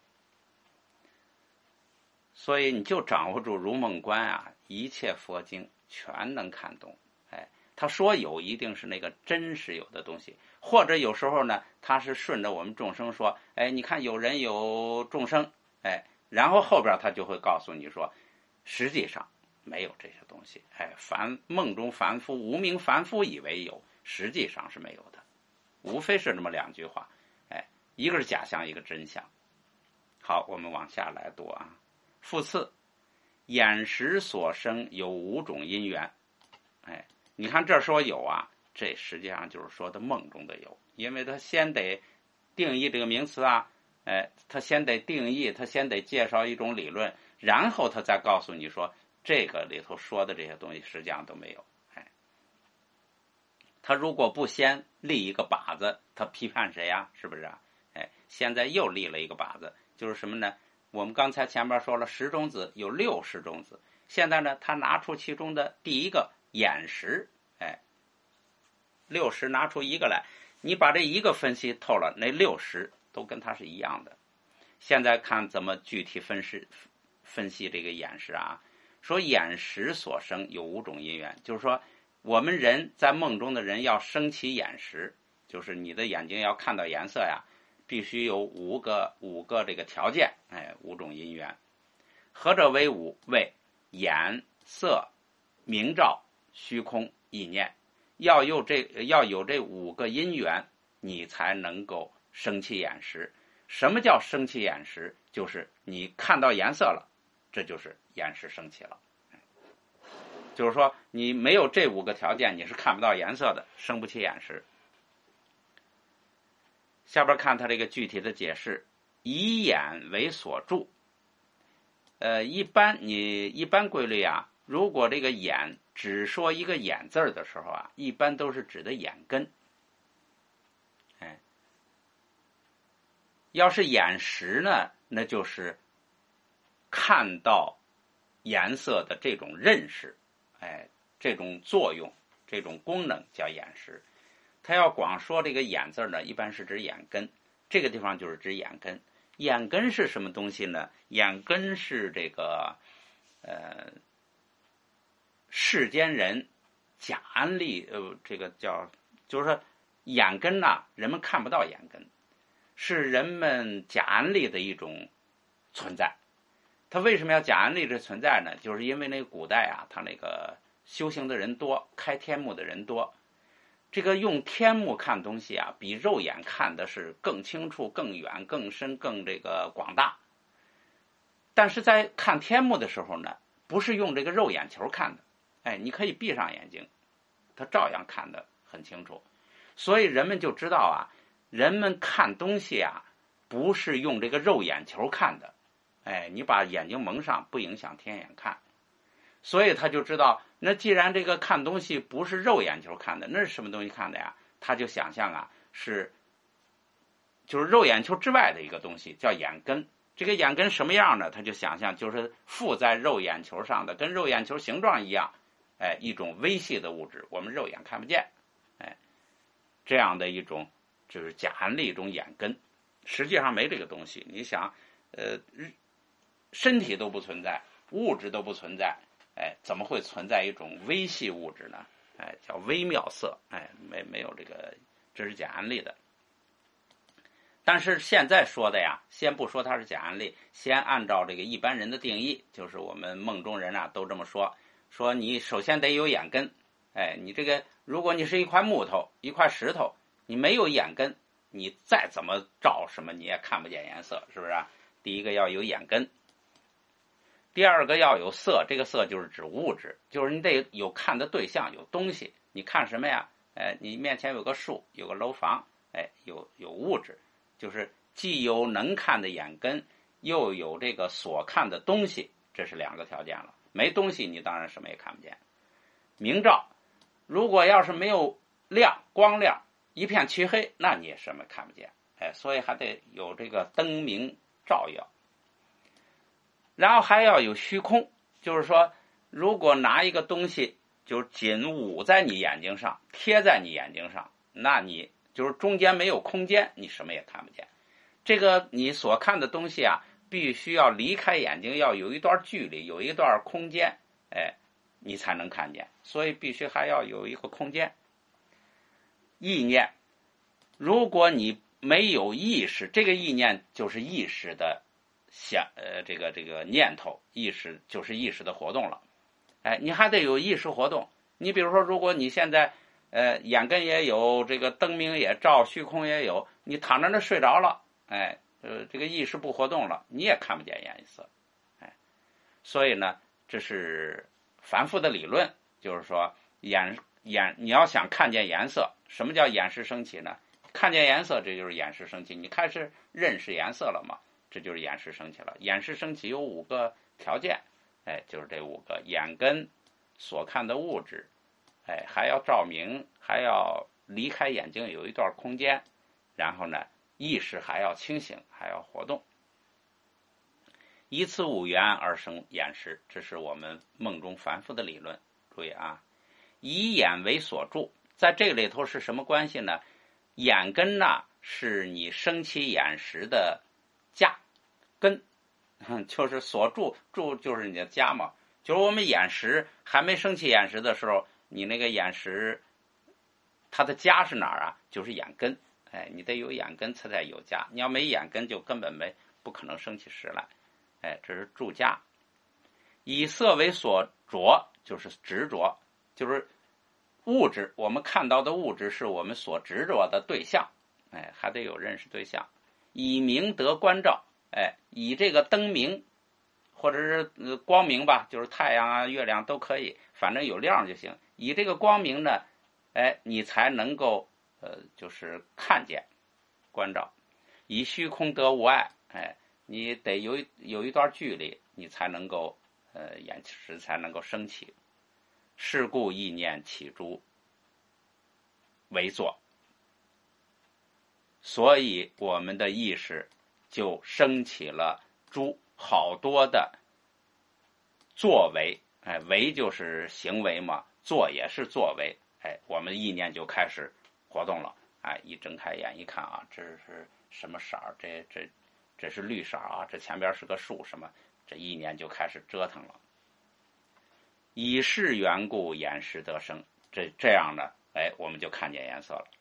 所以你就掌握住如梦观啊，一切佛经全能看懂。哎，他说有一定是那个真实有的东西，或者有时候呢，他是顺着我们众生说，哎，你看有人有众生，哎，然后后边他就会告诉你说，实际上没有这些东西。哎，凡梦中凡夫无名凡夫以为有，实际上是没有的，无非是这么两句话。哎，一个是假象，一个真相。好，我们往下来读啊。复次，眼识所生有五种因缘。哎，你看这说有啊，这实际上就是说的梦中的有，因为他先得定义这个名词啊，哎，他先得定义，他先得介绍一种理论，然后他再告诉你说这个里头说的这些东西实际上都没有。哎，他如果不先立一个靶子，他批判谁呀？是不是啊？哎，现在又立了一个靶子，就是什么呢？我们刚才前面说了十种子有六十种子，现在呢他拿出其中的第一个眼识，哎，六十拿出一个来，你把这一个分析透了，那六十都跟它是一样的。现在看怎么具体分析分析这个眼识啊。说眼识所生有五种因缘，就是说我们人在梦中的人要生起眼识，就是你的眼睛要看到颜色呀，必须有五个五个这个条件，哎，五种因缘。何者为五？为眼、色、明照、虚空、意念。要有这要有这五个因缘，你才能够生起眼识。什么叫生起眼识？就是你看到颜色了，这就是眼识升起了。就是说你没有这五个条件，你是看不到颜色的，生不起眼识。下边看他这个具体的解释，以眼为所住。呃，一般你一般规律啊，如果这个眼只说一个眼字的时候啊，一般都是指的眼根。哎，要是眼识呢，那就是看到颜色的这种认识，哎，这种作用，这种功能叫眼识。他要光说这个眼字呢，一般是指眼根，这个地方就是指眼根。眼根是什么东西呢？眼根是这个呃世间人假安利，呃，这个叫就是说眼根呐、啊，人们看不到眼根，是人们假安利的一种存在。他为什么要假安利这存在呢？就是因为那个古代啊，他那个修行的人多，开天目的人多。这个用天目看东西啊，比肉眼看的是更清楚、更远、更深、更这个广大。但是在看天目的时候呢，不是用这个肉眼球看的，哎，你可以闭上眼睛，它照样看得很清楚。所以人们就知道啊，人们看东西啊，不是用这个肉眼球看的，哎，你把眼睛蒙上，不影响天眼看。所以他就知道，那既然这个看东西不是肉眼球看的，那是什么东西看的呀？他就想象啊，是就是肉眼球之外的一个东西，叫眼根。这个眼根什么样呢？他就想象就是附在肉眼球上的，跟肉眼球形状一样，哎，一种微细的物质，我们肉眼看不见，哎，这样的一种就是假安利一种眼根，实际上没这个东西。你想，呃，身体都不存在，物质都不存在。哎，怎么会存在一种微细物质呢？哎，叫微妙色。哎，没没有这个，这是假安利的。但是现在说的呀，先不说它是假安利，先按照这个一般人的定义，就是我们梦中人啊都这么说，说你首先得有眼根。哎，你这个如果你是一块木头、一块石头，你没有眼根，你再怎么照什么你也看不见颜色，是不是啊？第一个要有眼根。第二个要有色，这个色就是指物质，就是你得有看的对象，有东西。你看什么呀？哎，你面前有个树，有个楼房，哎，有有物质，就是既有能看的眼根，又有这个所看的东西，这是两个条件了。没东西，你当然什么也看不见。明照， 如果要是没有亮光亮，一片漆黑，那你也什么看不见。哎，所以还得有这个灯明照耀。然后还要有虚空，就是说如果拿一个东西就紧捂在你眼睛上，贴在你眼睛上，那你就是中间没有空间，你什么也看不见。这个你所看的东西啊，必须要离开眼睛，要有一段距离，有一段空间，哎，你才能看见。所以必须还要有一个空间。意念，如果你没有意识，这个意念就是意识的想呃这个这个念头，意识就是意识的活动了。哎，你还得有意识活动。你比如说，如果你现在呃眼根也有，这个灯明也照，虚空也有，你躺在那睡着了，哎，呃这个意识不活动了，你也看不见颜色。哎，所以呢，这是凡夫的理论，就是说眼眼你要想看见颜色，什么叫眼识升起呢？看见颜色，这就是眼识升起，你开始认识颜色了嘛，这就是眼识升起了。眼识升起有五个条件，哎，就是这五个：眼根所看的物质，哎，还要照明，还要离开眼睛有一段空间，然后呢，意识还要清醒，还要活动。以此五缘而生眼识，这是我们梦中凡夫的理论。注意啊，以眼为所住，在这里头是什么关系呢？眼根呢，是你升起眼识的家根，就是所住，住就是你的家嘛。就是我们眼识还没升起眼识的时候，你那个眼识它的家是哪儿啊？就是眼根。哎，你得有眼根才有家，你要没眼根就根本没不可能升起识来。哎，这是住家。以色为所着，就是执着，就是物质，我们看到的物质是我们所执着的对象。哎，还得有认识对象。以明得观照，哎，以这个灯明或者是光明吧，就是太阳啊月亮都可以，反正有亮就行。以这个光明呢，哎，你才能够呃就是看见观照。以虚空得无碍，哎，你得有有一段距离，你才能够呃眼识才能够升起。是故意念起诸为作，所以我们的意识就升起了诸好多的作为。哎，为就是行为嘛，作也是作为。哎，我们意念就开始活动了。哎，一睁开眼一看啊，这是什么色儿？这这这是绿色啊，这前边是个树，什么？这意念就开始折腾了。以是缘故，眼识得生。这这样呢，哎，我们就看见颜色了。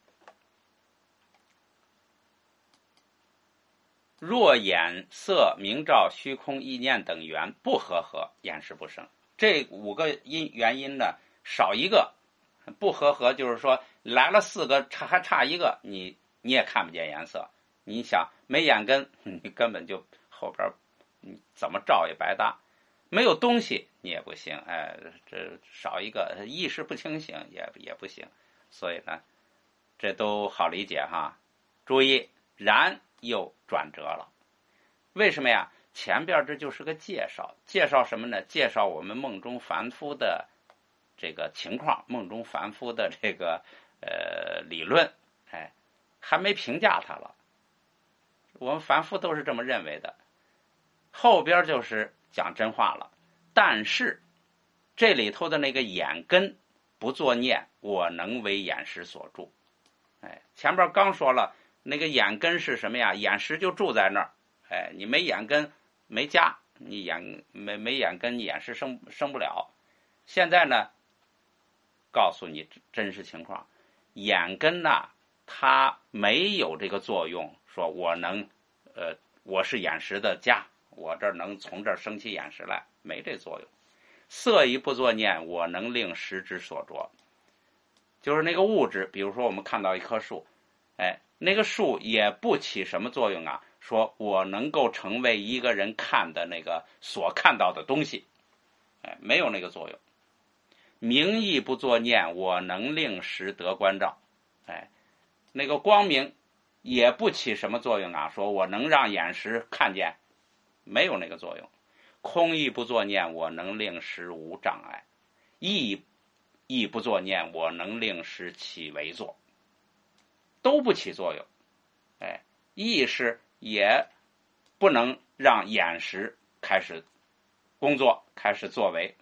若眼色明照虚空意念等缘不和合，眼识不生。这五个因原因呢，少一个不和合，就是说来了四个，差还差一个，你你也看不见颜色。你想没眼根，你根本就后边你怎么照也白搭。没有东西你也不行，哎，这少一个意识不清醒也也不行。所以呢，这都好理解哈。注意，然又转折了。为什么呀？前边这就是个介绍，介绍什么呢？介绍我们梦中凡夫的这个情况，梦中凡夫的这个呃理论，哎，还没评价他了。我们凡夫都是这么认为的。后边就是讲真话了。但是这里头的那个眼根不作念，我能为眼识所住。哎，前边刚说了，那个眼根是什么呀？眼识就住在那儿。哎，你没眼根没家，你眼没没眼根，你眼识生生不了。现在呢，告诉你真实情况，眼根呐，它没有这个作用，说我能呃我是眼识的家，我这儿能从这儿升起眼识来，没这作用。色一不作念，我能令识之所着。就是那个物质，比如说我们看到一棵树，哎，那个树也不起什么作用啊，说我能够成为一个人看的那个所看到的东西，哎，没有那个作用。明亦不作念，我能令识得观照。哎，那个光明也不起什么作用啊，说我能让眼识看见，没有那个作用。空亦不作念，我能令识无障碍。意亦不作念，我能令使其为作，都不起作用。哎，意识也不能让眼识开始工作，开始作为。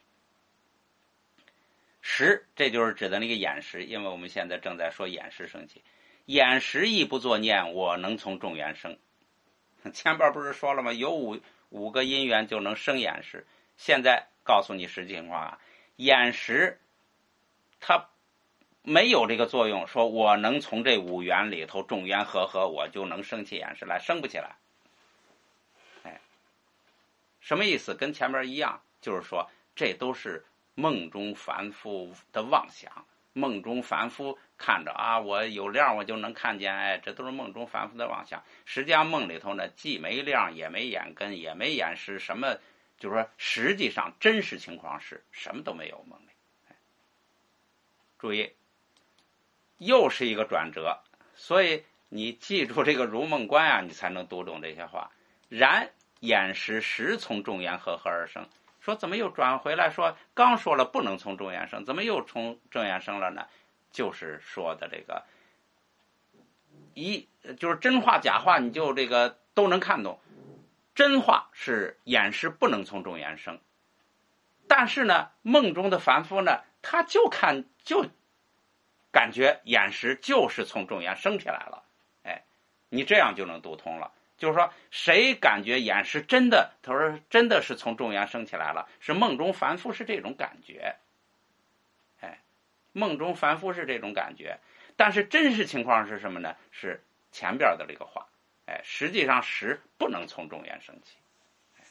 识，这就是指的那个眼识，因为我们现在正在说眼识升起。眼识亦不作念，我能从众缘生。前边不是说了吗？有五五个因缘就能生眼识。现在告诉你实际情况啊，眼识它没有这个作用，说我能从这五缘里头众缘和合，我就能生起眼识来，生不起来。哎，什么意思？跟前面一样，就是说这都是梦中凡夫的妄想。梦中凡夫看着啊，我有亮我就能看见，哎，这都是梦中凡夫的妄想。实际上梦里头呢，既没亮，也没眼根，也没眼识，什么就是说，实际上真实情况是什么都没有。梦里，哎，注意，又是一个转折，所以你记住这个如梦观啊，你才能读懂这些话。然眼识实从众缘和合而生。说怎么又转回来说，刚说了不能从众缘生，怎么又从众缘生了呢？就是说的这个一就是真话假话，你就这个都能看懂。真话是眼识不能从众缘生，但是呢，梦中的凡夫呢，他就看就感觉眼识就是从众缘生起来了。哎，你这样就能读通了。就是说，谁感觉眼识真的，他说真的是从众缘生起来了，是梦中凡夫是这种感觉。哎，梦中凡夫是这种感觉，但是真实情况是什么呢？是前边的这个话。哎，实际上识不能从众缘生起。哎，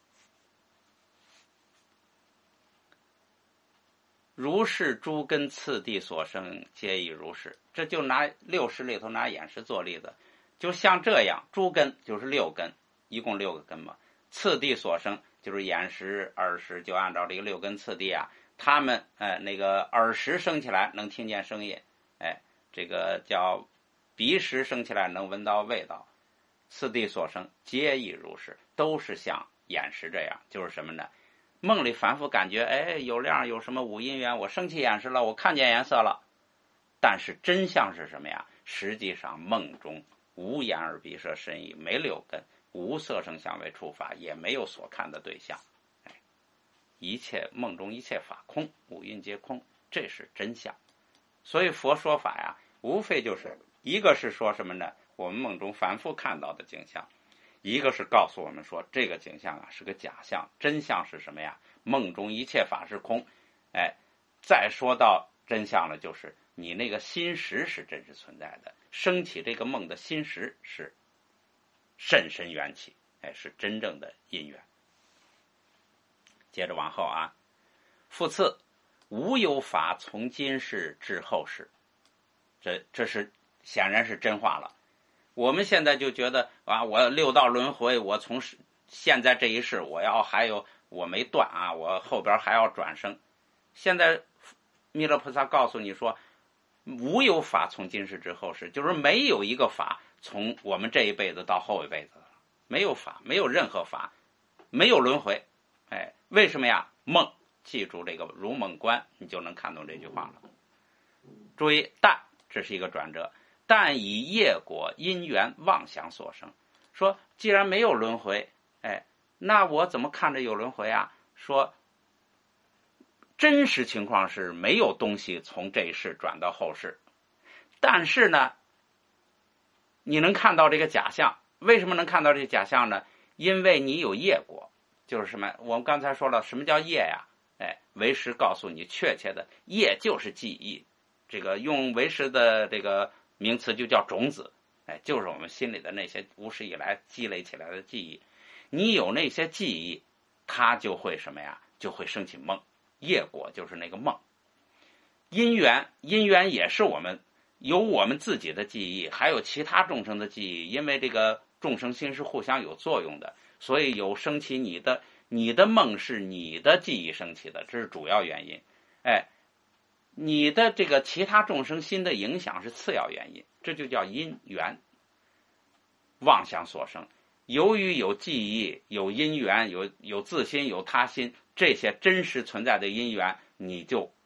如是诸根次第所生，皆以如是。这就拿六识里头拿眼识做例子。就像这样，诸根就是六根，一共六个根嘛。次第所生就是眼识、耳识，就按照这个六根次第啊，他们呃那个耳识生起来能听见声音，哎，这个叫鼻识生起来能闻到味道，次第所生皆亦如是，都是像眼识这样，就是什么呢？梦里反复感觉，哎，有亮，有什么五阴缘，我生起眼识了，我看见颜色了，但是真相是什么呀？实际上梦中无眼耳鼻舌身意，没六根，无色声香味触法，也没有所看的对象。哎，一切梦中一切法空，五蕴皆空，这是真相。所以佛说法呀，无非就是一个是说什么呢？我们梦中凡夫看到的景象，一个是告诉我们说这个景象啊是个假象，真相是什么呀？梦中一切法是空。哎，再说到真相了，就是你那个心识是真实存在的，升起这个梦的心识是甚深缘起，哎，是真正的因缘。接着往后啊，复次，无有法从今世至后世，这这是显然是真话了。我们现在就觉得啊，我六道轮回，我从现在这一世，我要还有我没断啊，我后边还要转生。现在弥勒菩萨告诉你说，无有法从今世至后世，就是没有一个法从我们这一辈子到后一辈子了，没有法，没有任何法，没有轮回。哎，为什么呀？梦，记住这个如梦观，你就能看懂这句话了。注意，但这是一个转折，但以业果因缘妄想所生。说既然没有轮回，哎，那我怎么看着有轮回啊？说真实情况是没有东西从这一世转到后世，但是呢，你能看到这个假象。为什么能看到这个假象呢？因为你有业果。就是什么？我们刚才说了，什么叫业呀？哎，唯识告诉你，确切的业就是记忆。这个用唯识的这个名词就叫种子。哎，就是我们心里的那些无始以来积累起来的记忆。你有那些记忆，它就会什么呀？就会升起梦。业果就是那个梦。因缘，因缘也是我们有我们自己的记忆，还有其他众生的记忆，因为这个众生心是互相有作用的，所以有升起你的你的梦是你的记忆升起的，这是主要原因。哎，你的这个其他众生心的影响是次要原因，这就叫因缘。妄想所生，由于有记忆、有因缘、有有自心、有他心，这些真实存在的因缘，你就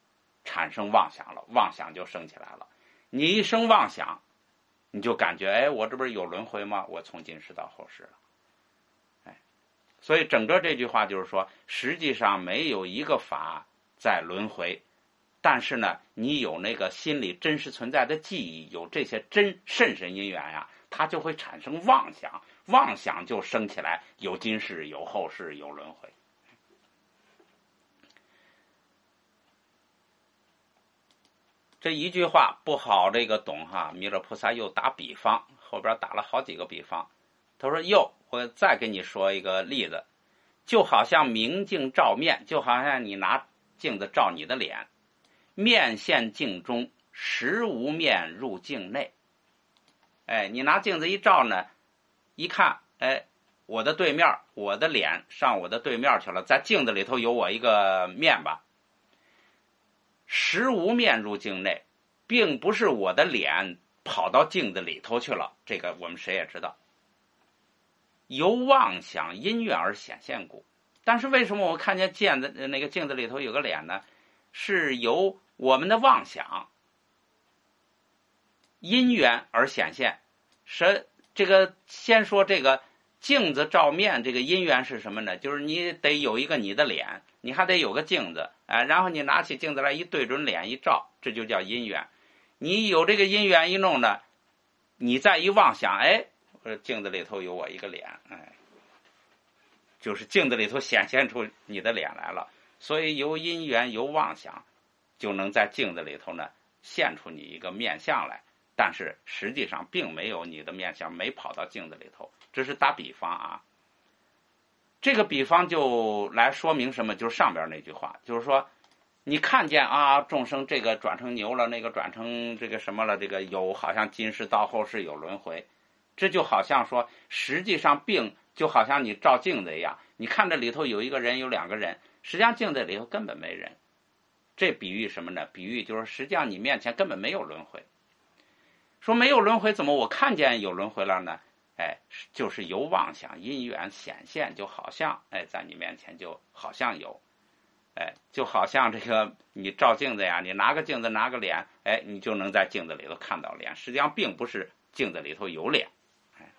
产生妄想了，妄想就升起来了。你一生妄想，你就感觉哎，我这不是有轮回吗？我从今世到后世了。哎，所以整个这句话就是说，实际上没有一个法在轮回，但是呢，你有那个心里真实存在的记忆，有这些真甚深因缘呀，它就会产生妄想，妄想就升起来，有今世，有后世，有轮回。这一句话不好这个懂哈，弥勒菩萨又打比方，后边打了好几个比方。他说又我再给你说一个例子，就好像明镜照面，就好像你拿镜子照你的脸，面现镜中，实无面入镜内。哎，你拿镜子一照呢，一看，哎，我的对面，我的脸上我的对面去了，在镜子里头有我一个面吧。实无面入镜内，并不是我的脸跑到镜子里头去了，这个我们谁也知道。由妄想因缘而显现故。但是为什么我看见镜子那个镜子里头有个脸呢？是由我们的妄想因缘而显现。是这个先说这个镜子照面，这个因缘是什么呢？就是你得有一个你的脸，你还得有个镜子，哎，然后你拿起镜子来一对准脸一照，这就叫因缘。你有这个因缘一弄呢，你再一妄想，哎，镜子里头有我一个脸，哎，就是镜子里头显现出你的脸来了。所以由因缘由妄想，就能在镜子里头呢现出你一个面相来。但是实际上并没有你的面相，没跑到镜子里头，这是打比方啊。这个比方就来说明什么？就是上边那句话，就是说你看见啊，众生这个转成牛了，那个转成这个什么了，这个有好像今世到后世有轮回，这就好像说实际上并就好像你照镜子一样，你看这里头有一个人有两个人，实际上镜子里头根本没人。这比喻什么呢？比喻就是实际上你面前根本没有轮回。说没有轮回，怎么我看见有轮回了呢？哎，就是由妄想因缘显现，就好像哎在你面前就好像有，哎，就好像这个你照镜子呀，你拿个镜子拿个脸，哎，你就能在镜子里头看到脸，实际上并不是镜子里头有脸。哎，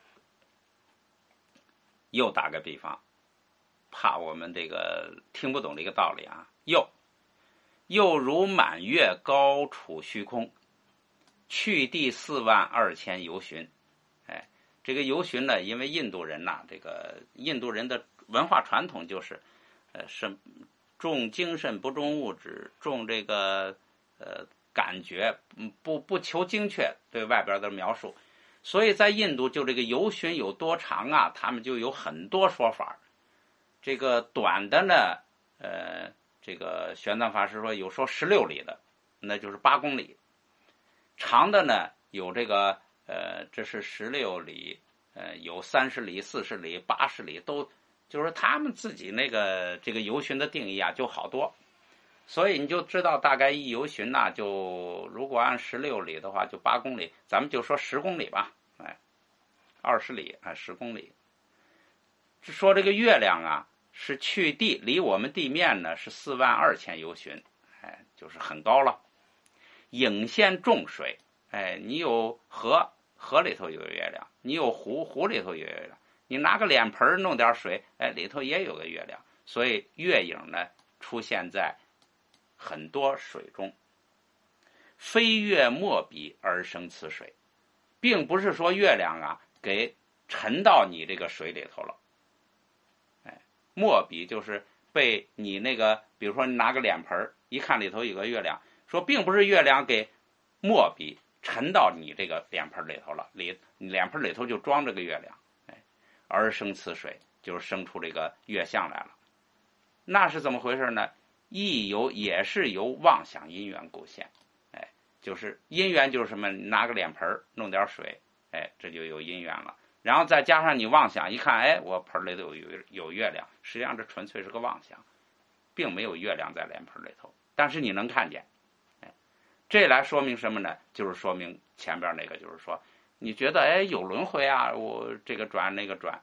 又打个比方，怕我们这个听不懂这个道理啊，又又如满月高处虚空，去地四万二千游巡。哎，这个游巡呢，因为印度人呐、啊，这个印度人的文化传统就是，呃，是重精神不重物质，重这个呃感觉，不不求精确对外边的描述。所以在印度就这个游巡有多长啊，他们就有很多说法。这个短的呢，呃，这个玄奘法师说有说十六里的，那就是八公里。长的呢有这个呃，这是十六里，呃，有三十里、四十里、八十里，都就是他们自己那个这个游巡的定义啊，就好多。所以你就知道大概一游巡呐、啊，就如果按十六里的话，就八公里，咱们就说十公里吧，哎，二十里啊，十公里。说这个月亮啊，是去地离我们地面呢是四万二千游巡，哎，就是很高了。影现众水，哎，你有河，河里头有月亮；你有湖，湖里头有月亮；你拿个脸盆弄点水，哎，里头也有个月亮。所以月影呢出现在很多水中。非月没彼而生此水，并不是说月亮啊给沉到你这个水里头了。哎，没彼就是被你那个，比如说你拿个脸盆，一看里头有个月亮。说并不是月亮给没彼沉到你这个脸盆里头了，里脸盆里头就装着个月亮，哎，而生此水，就是生出这个月相来了。那是怎么回事呢？亦由也是由妄想因缘故现，哎，就是因缘就是什么？拿个脸盆弄点水，哎，这就有因缘了。然后再加上你妄想，一看，哎，我盆里头有有月亮，实际上这纯粹是个妄想，并没有月亮在脸盆里头，但是你能看见。这来说明什么呢？就是说明前边那个，就是说你觉得哎有轮回啊，我这个转那个转，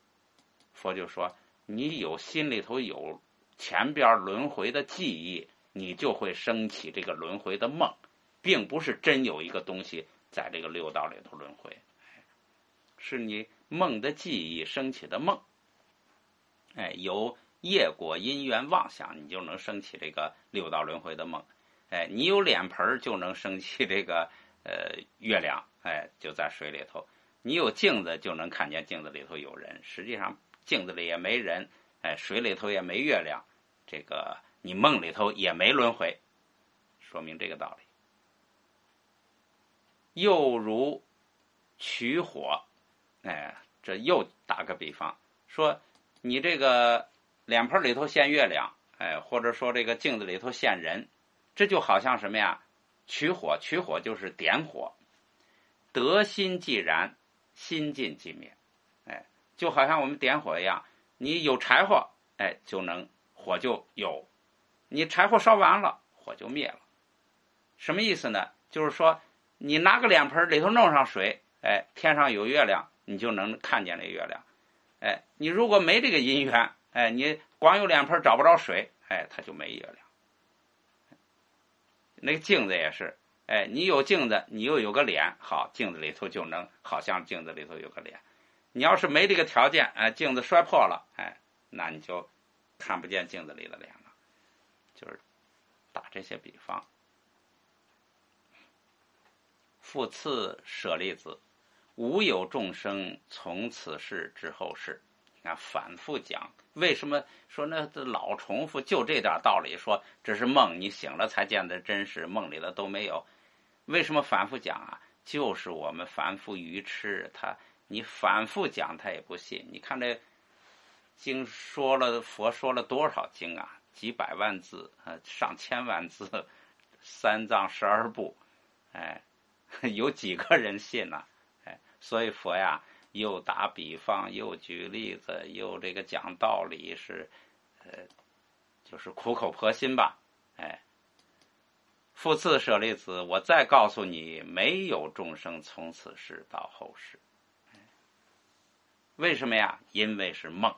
佛就说你有心里头有前边轮回的记忆， 你就会升起这个轮回的梦，并不是真有一个东西在这个六道里头轮回，是你梦的记忆升起的梦。哎，有业果因缘妄想，你就能升起这个六道轮回的梦。哎，你有脸盆就能升起这个呃月亮，哎，就在水里头。你有镜子就能看见镜子里头有人，实际上镜子里也没人，哎，水里头也没月亮，这个你梦里头也没轮回，说明这个道理。又如取火，哎，这又打个比方，说你这个脸盆里头现月亮，哎，或者说这个镜子里头现人，这就好像什么呀？取火，取火就是点火，得心即燃，心尽即灭，哎，就好像我们点火一样，你有柴火，哎，就能火就有，你柴火烧完了，火就灭了。什么意思呢？就是说你拿个脸盆里头弄上水，哎，天上有月亮，你就能看见这月亮。哎，你如果没这个因缘，哎，你光有脸盆找不着水，哎，它就没月亮。那个镜子也是，哎，你有镜子，你又有个脸，好，镜子里头就能好像镜子里头有个脸。你要是没这个条件，哎，镜子摔破了，哎，那你就看不见镜子里的脸了。就是打这些比方。复次舍利子，无有众生从此世至后世。你看反复讲，为什么说那老重复？就这点道理，说这是梦，你醒了才见得真实，梦里的都没有。为什么反复讲啊？就是我们凡夫愚痴，他你反复讲他也不信。你看这经说了，佛说了多少经啊？几百万字，上千万字，三藏十二部，哎，有几个人信呢、啊？哎，所以佛呀，又打比方，又举例子，又这个讲道理，是，呃，就是苦口婆心吧，哎。复次舍利子，我再告诉你，没有众生从此世到后世。为什么呀？因为是梦，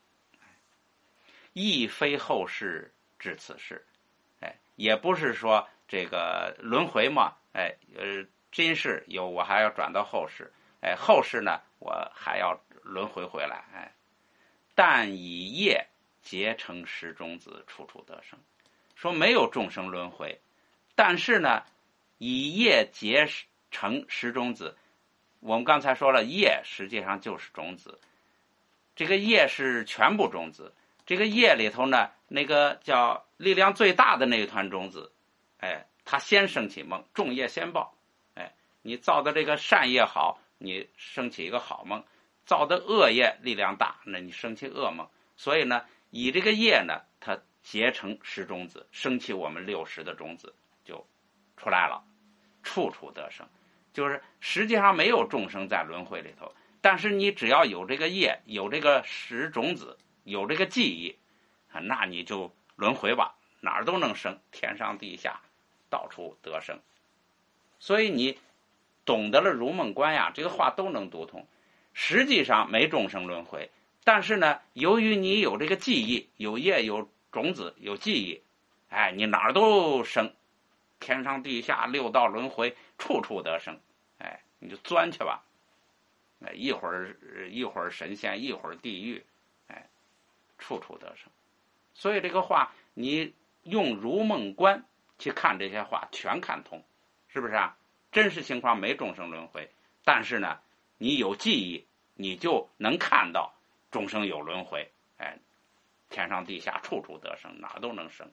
亦非后世至此世，哎，也不是说这个轮回嘛，哎，呃，今世有我还要转到后世，哎，后世呢我还要轮回回来，哎，但以业结成十种子，处处得生。说没有众生轮回。但是呢，以业结成十种子，我们刚才说了，业实际上就是种子，这个业是全部种子，这个业里头呢，那个叫力量最大的那一团种子，哎，它先升起梦，众业先报，哎，你造的这个善业好，你升起一个好梦；造的恶业力量大，那你升起噩梦。所以呢，以这个业呢，它结成十种子，升起我们六十的种子。就出来了，处处得生，就是实际上没有众生在轮回里头，但是你只要有这个业，有这个十种子，有这个记忆，那你就轮回吧，哪儿都能生，天上地下，到处得生。所以你懂得了如梦观呀，这个话都能读通。实际上没众生轮回，但是呢，由于你有这个记忆，有业，有种子，有记忆，哎，你哪儿都生。天上地下六道轮回，处处得生，哎，你就钻去吧，哎，一会儿一会儿神仙，一会儿地狱，哎，处处得生。所以这个话，你用如梦观去看这些话，全看通，是不是啊？真实情况没众生轮回，但是呢，你有记忆，你就能看到众生有轮回，哎，天上地下处处得生，哪都能生。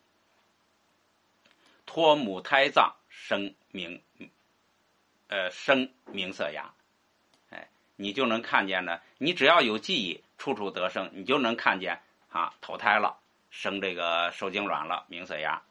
脱母胎藏生明，呃，生明色芽，哎，你就能看见呢。你只要有记忆，处处得生，你就能看见啊，投胎了，生这个受精卵了，明色芽。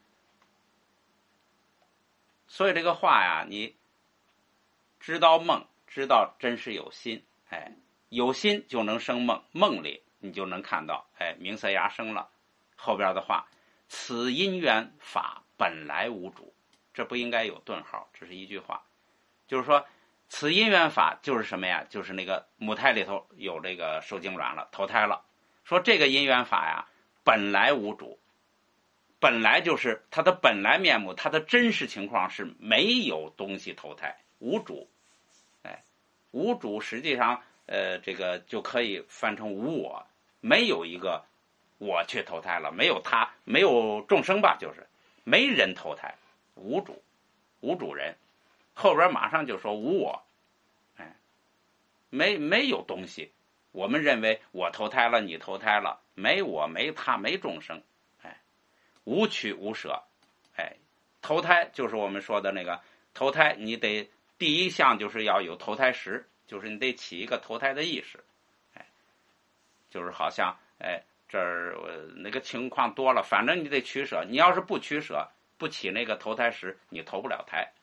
所以这个话呀，你知道梦，知道真是有心，哎，有心就能生梦，梦里你就能看到，哎，明色芽生了。后边的话，此因缘法。本来无主，这不应该有顿号，这是一句话，就是说此因缘法就是什么呀？就是那个母胎里头有这个受精卵了，投胎了。说这个因缘法呀，本来无主， 本来就是它的本来面目，它的真实情况是没有东西投胎，无主。哎，无主实际上呃这个就可以翻成无我，没有一个我去投胎了，没有他，没有众生吧，就是没人投胎，无主，无主人。后边马上就说无我，哎，没没有东西。我们认为我投胎了，你投胎了，没我，没他，没众生，哎，无取无舍，哎，投胎就是我们说的那个投胎，你得第一项就是要有投胎识，就是你得起一个投胎的意识，哎，就是好像哎这儿那个情况多了，反正你得取舍，你要是不取舍，不起那个投胎识，你投不了胎。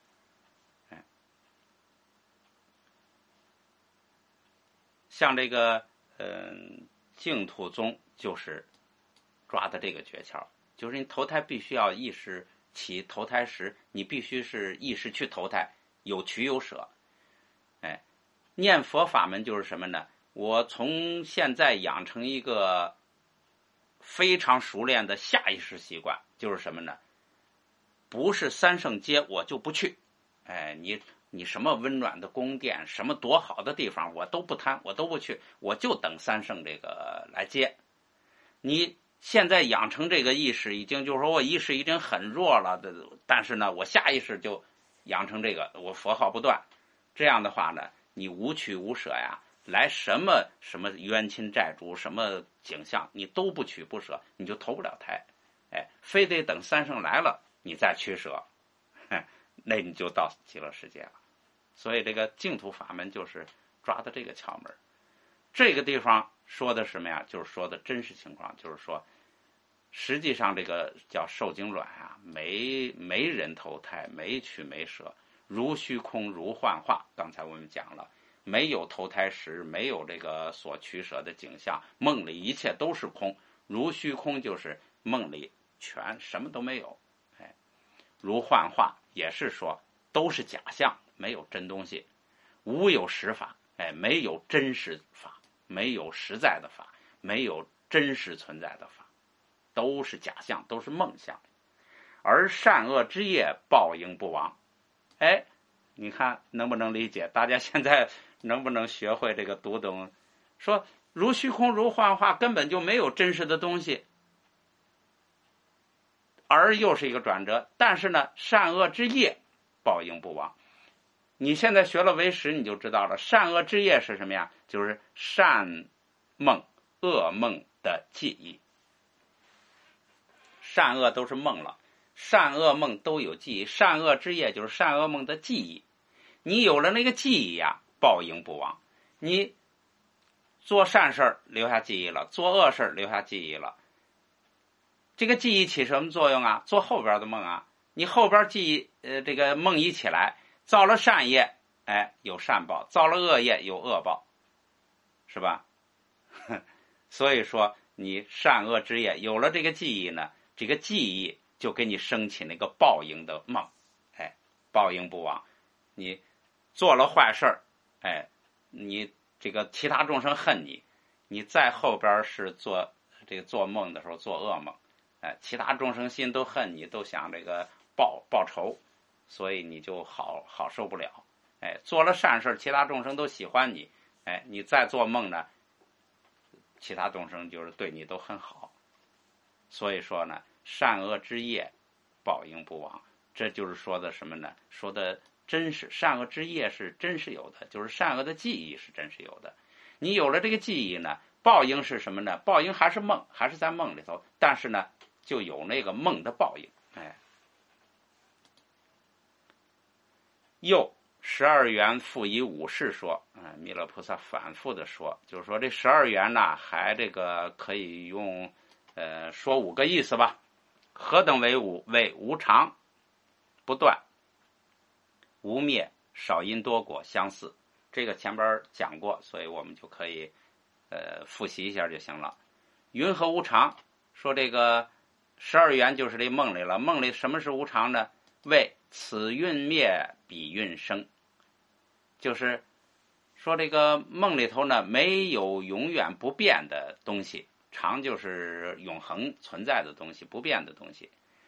像这个嗯，净土宗就是抓的这个诀窍，就是你投胎必须要意识起投胎时，你必须是意识去投胎，有取有舍。哎，念佛法门就是什么呢？我从现在养成一个非常熟练的下意识习惯，就是什么呢？不是三圣街我就不去。哎，你你什么温暖的宫殿，什么多好的地方，我都不贪，我都不去，我就等三圣这个来接。你现在养成这个意识，已经就是说我意识已经很弱了的，但是呢，我下意识就养成这个，我佛号不断。这样的话呢，你无取无舍呀，来什么什么冤亲债主，什么景象，你都不取不舍，你就投不了胎。哎，非得等三圣来了，你再取舍。那你就到极乐世界了。所以这个净土法门就是抓的这个窍门。这个地方说的什么呀？就是说的真实情况，就是说实际上这个叫受精卵啊，没没人投胎，没取没舍，如虚空如幻化。刚才我们讲了，没有投胎时，没有这个所取舍的景象，梦里一切都是空，如虚空就是梦里全什么都没有。哎，如幻化也是说都是假象，没有真东西，无有实法，哎，没有真实法，没有实在的法，没有真实存在的法，都是假象，都是梦象。而善恶之业报应不亡。哎，你看能不能理解？大家现在能不能学会这个读懂？说如虚空如幻化，根本就没有真实的东西，而又是一个转折。但是呢，善恶之业报应不亡。你现在学了唯识，你就知道了，善恶之业是什么呀？就是善梦、恶梦的记忆。善恶都是梦了，善恶梦都有记忆，善恶之业就是善恶梦的记忆。你有了那个记忆呀，报应不亡。你做善事留下记忆了，做恶事留下记忆了，这个记忆起什么作用啊？做后边的梦啊。你后边记忆呃这个梦一起来，造了善业，哎，有善报；造了恶业，有恶报，是吧？所以说，你善恶之业有了这个记忆呢，这个记忆就给你升起那个报应的梦，哎，报应不亡。你做了坏事儿，哎，你这个其他众生恨你，你在后边是做这个做梦的时候做噩梦，哎，其他众生心都恨你，都想这个报报仇。所以你就好好受不了，哎，做了善事，其他众生都喜欢你，哎，你再做梦呢，其他众生就是对你都很好。所以说呢，善恶之业报应不亡，这就是说的什么呢？说的真实，善恶之业是真实有的，就是善恶的记忆是真实有的。你有了这个记忆呢，报应是什么呢？报应还是梦，还是在梦里头，但是呢，就有那个梦的报应，哎。又十二缘复以五事说，嗯，弥勒菩萨反复的说，就是说这十二缘呢，还这个可以用，呃，说五个意思吧。何等为五？为无常、不断、无灭、少因多果、相似。这个前边讲过，所以我们就可以，呃，复习一下就行了。云何无常？说这个十二缘就是这梦里了。梦里什么是无常呢？为此运灭，彼运生。就是说这个梦里头呢，没有永远不变的东西，常就是永恒存在的东西，不变的东西。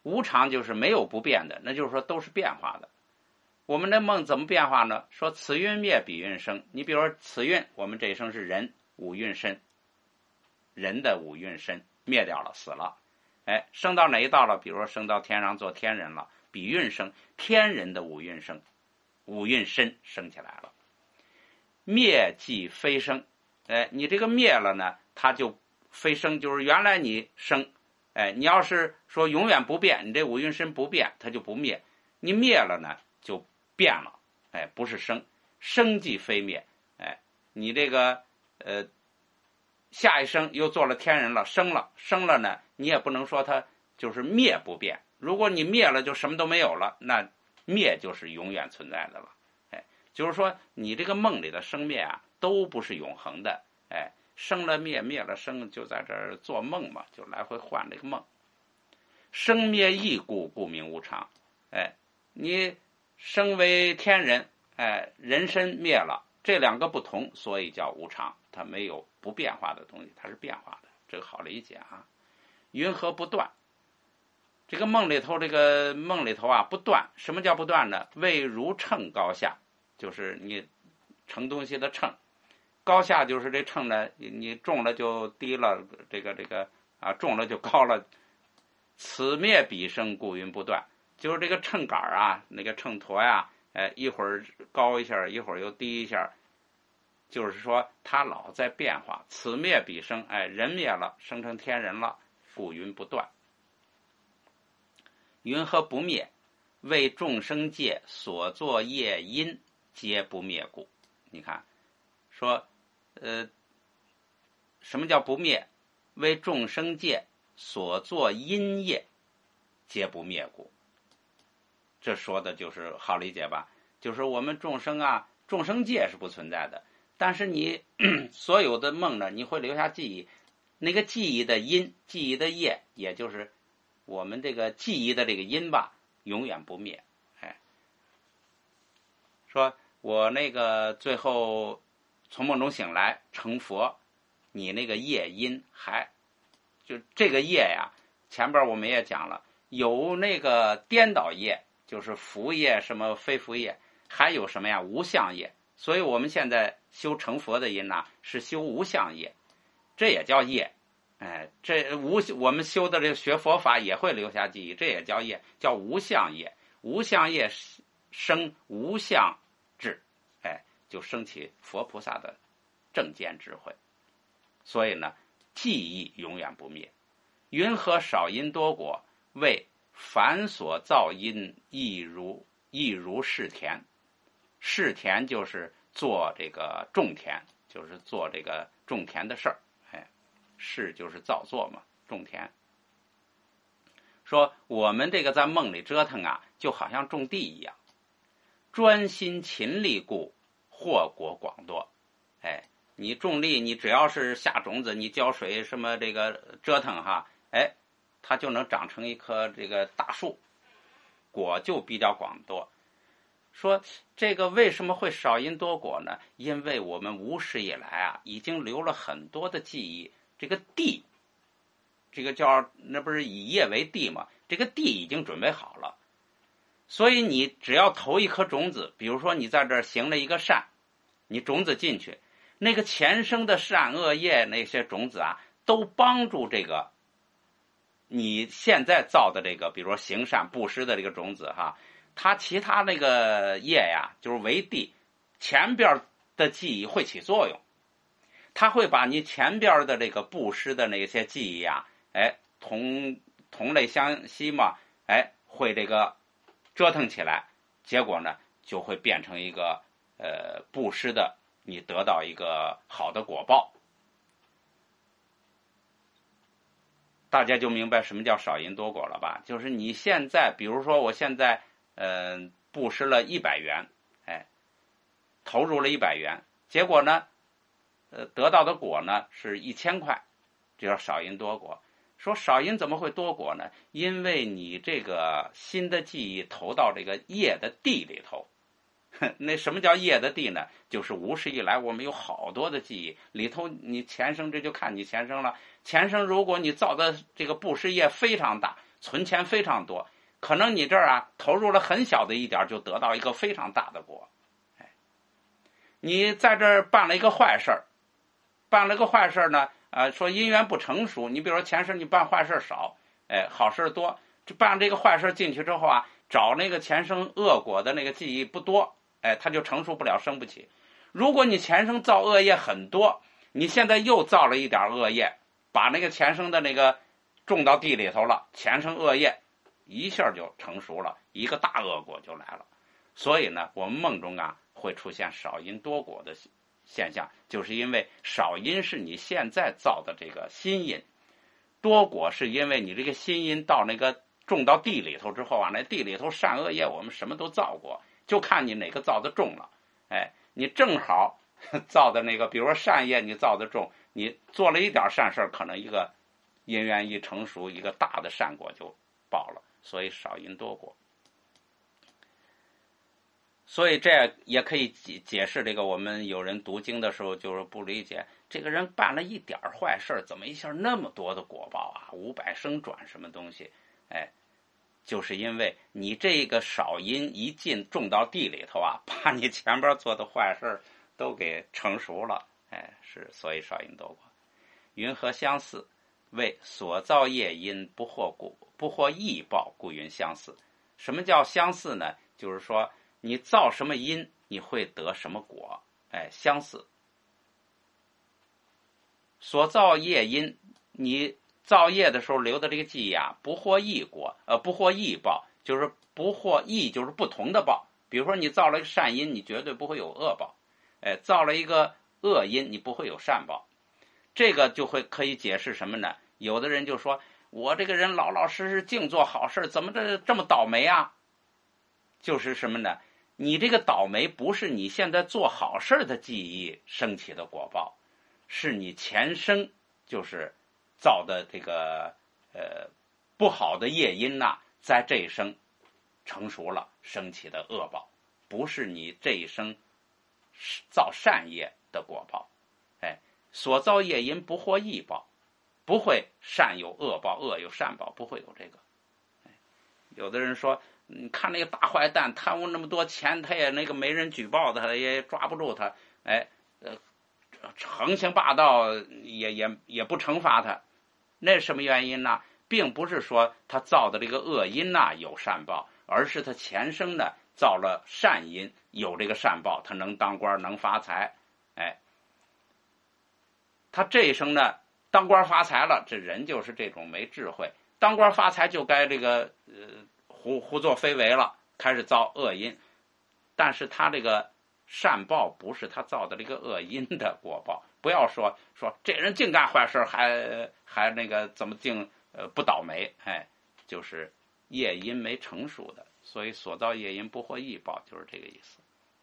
无常就是没有不变的，那就是说都是变化的。我们的梦怎么变化呢？说此运灭，彼运生。你比如说此运，我们这一生是人，五蕴身，人的五蕴身灭掉了，死了，哎，升到哪一道了？比如说升到天上做天人了，彼运生，天人的五蕴生，五蕴身升起来了。灭即非生，哎，你这个灭了呢，它就非生，就是原来你生，哎，你要是说永远不变，你这五蕴身不变，它就不灭。你灭了呢，就变了，哎，不是生，生即非灭，哎，你这个呃，下一生又做了天人了，生了，生了呢，你也不能说它就是灭不变。如果你灭了，就什么都没有了，那灭就是永远存在的了，哎，就是说你这个梦里的生灭啊，都不是永恒的，哎，生了灭，灭了生，就在这儿做梦嘛，就来回换这个梦。生灭异故，故名无常，哎，你生为天人，哎，人身灭了，这两个不同，所以叫无常，它没有不变化的东西，它是变化的，这个好理解啊。云何不断？这个梦里头，这个梦里头啊，不断，什么叫不断呢？谓如秤高下，就是你称东西的秤，高下就是这秤呢，你重了就低了，这个这个啊，重了就高了。此灭彼生，故云不断。就是这个秤杆啊，那个秤砣呀，哎，一会儿高一下，一会儿又低一下，就是说它老在变化。此灭彼生，哎，人灭了，生成天人了，故云不断。云何不灭？为众生界所作业因，皆不灭故。你看，说，呃，什么叫不灭？为众生界所作因业，皆不灭故。这说的就是好理解吧？就是我们众生啊，众生界是不存在的，但是你所有的梦呢，你会留下记忆，那个记忆的因，记忆的业，也就是我们这个记忆的这个因吧，永远不灭。哎，说我那个最后从梦中醒来成佛，你那个业因还就这个业呀，前边我们也讲了，有那个颠倒业，就是福业什么非福业，还有什么呀无相业。所以我们现在修成佛的因呐、啊，是修无相业，这也叫业。哎，这无我们修的这个学佛法也会留下记忆，这也叫业，叫无相业。无相业生无相智，哎，就升起佛菩萨的正见智慧。所以呢，记忆永远不灭。云何少因多果？为凡所造因，亦如亦如是田。是田就是做这个种田，就是做这个种田的事儿。哎，是就是造作嘛，种田。说我们这个在梦里折腾啊，就好像种地一样，专心勤力故，获果广多。哎，你种地，你只要是下种子，你浇水什么这个折腾哈，哎，它就能长成一棵这个大树，果就比较广多。说这个为什么会少因多果呢？因为我们无始以来啊，已经留了很多的记忆。这个地，这个叫那不是以业为地嘛？这个地已经准备好了，所以你只要投一颗种子，比如说你在这儿行了一个善，你种子进去，那个前生的善恶业那些种子啊，都帮助这个你现在造的这个，比如说行善布施的这个种子哈。它其他那个业呀，就是为地，前边的记忆会起作用，它会把你前边的这个布施的那些记忆呀，哎，同同类相吸嘛，哎，会这个折腾起来，结果呢就会变成一个呃布施的，你得到一个好的果报。大家就明白什么叫少因多果了吧？就是你现在，比如说我现在。呃，布施了一百元，哎，投入了一百元，结果呢，呃，得到的果呢是一千块，这叫少因多果。说少因怎么会多果呢？因为你这个新的记忆投到这个业的地里头。那什么叫业的地呢？就是无始以来我们有好多的记忆里头，你前生这就看你前生了。前生如果你造的这个布施业非常大， 存钱非常多，可能你这儿啊投入了很小的一点，就得到一个非常大的果。哎，你在这儿办了一个坏事儿，办了个坏事儿呢，呃，说因缘不成熟。你比如说前世你办坏事少，哎，好事多，这办这个坏事进去之后啊，找那个前生恶果的那个记忆不多，哎，它就成熟不了，生不起。如果你前生造恶业很多，你现在又造了一点恶业，把那个前生的那个种到地里头了，前生恶业一下就成熟了，一个大恶果就来了。所以呢，我们梦中啊会出现少因多果的现象，就是因为少因是你现在造的这个新因，多果是因为你这个新因到那个种到地里头之后啊，那地里头善恶业我们什么都造过，就看你哪个造的重了。哎，你正好造的那个，比如说善业你造的重，你做了一点善事，可能一个因缘一成熟，一个大的善果就报了。所以少因多果。所以这也可以解释这个，我们有人读经的时候就是不理解，这个人办了一点坏事，怎么一下那么多的果报啊？五百生转什么东西？哎，就是因为你这个少因一进种到地里头啊，把你前边做的坏事都给成熟了。哎，是，所以少因多果。云何相似？为所造业因不获果，不获异报，故云相似。什么叫相似呢？就是说你造什么因，你会得什么果。哎，相似。所造业因，你造业的时候留的这个记忆啊，不获异果，呃，不获异报，就是不获异，就是不同的报。比如说你造了一个善因，你绝对不会有恶报。哎，造了一个恶因，你不会有善报。这个就会可以解释什么呢？有的人就说，我这个人老老实实净做好事，怎么这这么倒霉啊？就是什么呢？你这个倒霉不是你现在做好事的记忆升起的果报，是你前生就是造的这个呃不好的业因呐、啊，在这一生成熟了升起的恶报，不是你这一生造善业的果报。哎，所造业因不获异报，不会善有恶报，恶有善报，不会有这个。哎，有的人说，你看那个大坏蛋贪污那么多钱，他也那个没人举报他，也抓不住他，哎，呃，横行霸道也也也不惩罚他，那是什么原因呢？并不是说他造的这个恶因呐、啊、有善报，而是他前生呢造了善因，有这个善报，他能当官能发财。哎，他这一生呢当官发财了，这人就是这种没智慧，当官发财就该这个呃胡胡作非为了，开始造恶因，但是他这个善报不是他造的这个恶因的果报。不要说说这人净干坏事，还还那个怎么净呃不倒霉？哎，就是业因没成熟的，所以所造业因不获异报，就是这个意思。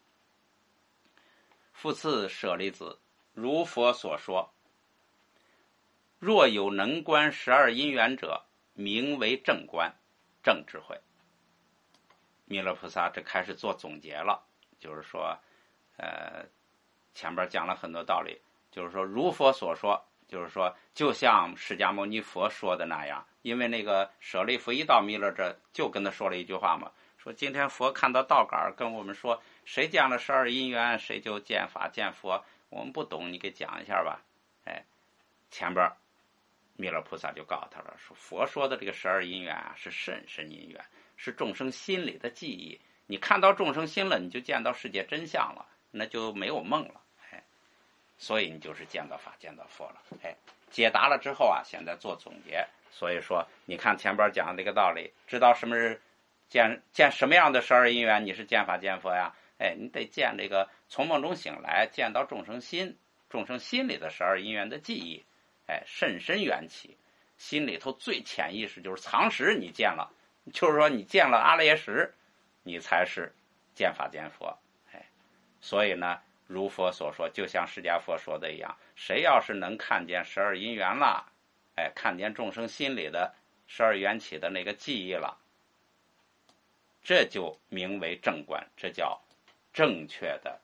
复次舍利子，如佛所说，若有能观十二因缘者，名为正观，正智慧。弥勒菩萨这开始做总结了，就是说，呃，前边讲了很多道理，就是说如佛所说，就是说就像释迦牟尼佛说的那样，因为那个舍利弗一到弥勒这，就跟他说了一句话嘛，说今天佛看到道杆跟我们说，谁见了十二因缘，谁就见法见佛。我们不懂，你给讲一下吧。哎，前边弥勒菩萨就告诉他了，说佛说的这个十二因缘啊，是甚深因缘，是众生心里的记忆。你看到众生心了，你就见到世界真相了，那就没有梦了。哎，所以你就是见到法，见到佛了。哎，解答了之后啊，现在做总结。所以说，你看前边讲的这个道理，知道什么是见见什么样的十二因缘，你是见法见佛呀？哎，你得见这个从梦中醒来，见到众生心，众生心里的十二因缘的记忆。哎，甚深缘起，心里头最潜意识就是藏识，你见了，就是说你见了阿赖耶识，你才是见法见佛。哎，所以呢，如佛所说，就像释迦佛说的一样，谁要是能看见十二因缘了，哎，看见众生心里的十二缘起的那个记忆了，这就名为正观，这叫正确的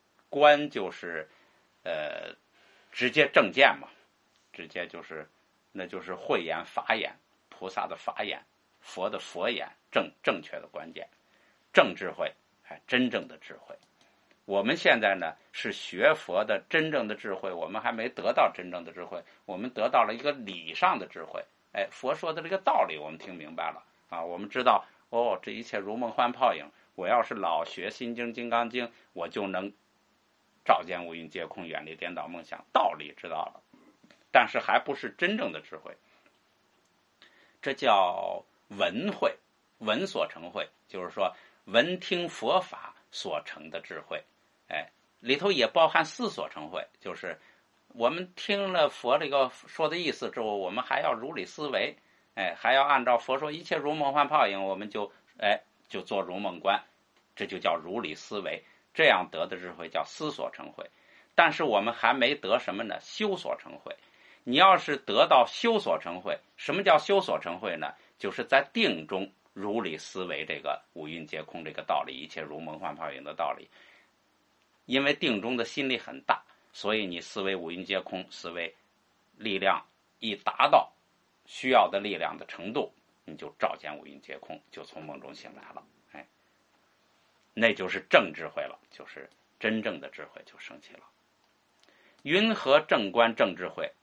观，就是呃直接正见嘛，直接就是那就是慧眼、法眼，菩萨的法眼，佛的佛眼，正正确的关键，正智慧，哎，真正的智慧。我们现在呢是学佛的真正的智慧，我们还没得到真正的智慧，我们得到了一个理上的智慧。哎，佛说的这个道理我们听明白了啊，我们知道哦，这一切如梦幻泡影。我要是老学心经、金刚经，我就能照见五蕴皆空，远离颠倒梦想。道理知道了，但是还不是真正的智慧。这叫闻慧，闻所成慧，就是说闻听佛法所成的智慧。哎，里头也包含思所成慧，就是我们听了佛这个说的意思之后，我们还要如理思维，哎，还要按照佛说一切如梦幻泡影，我们就哎就做如梦观，这就叫如理思维。这样得的智慧叫思所成慧。但是我们还没得什么呢？修所成慧。你要是得到修所成慧，什么叫修所成慧呢？就是在定中如理思维这个五蕴皆空这个道理，一切如梦幻泡影的道理。因为定中的心力很大，所以你思维五蕴皆空，思维力量一达到需要的力量的程度，你就照见五蕴皆空，就从梦中醒来了。哎，那就是正智慧了，就是真正的智慧就升起了。云何正观正智慧？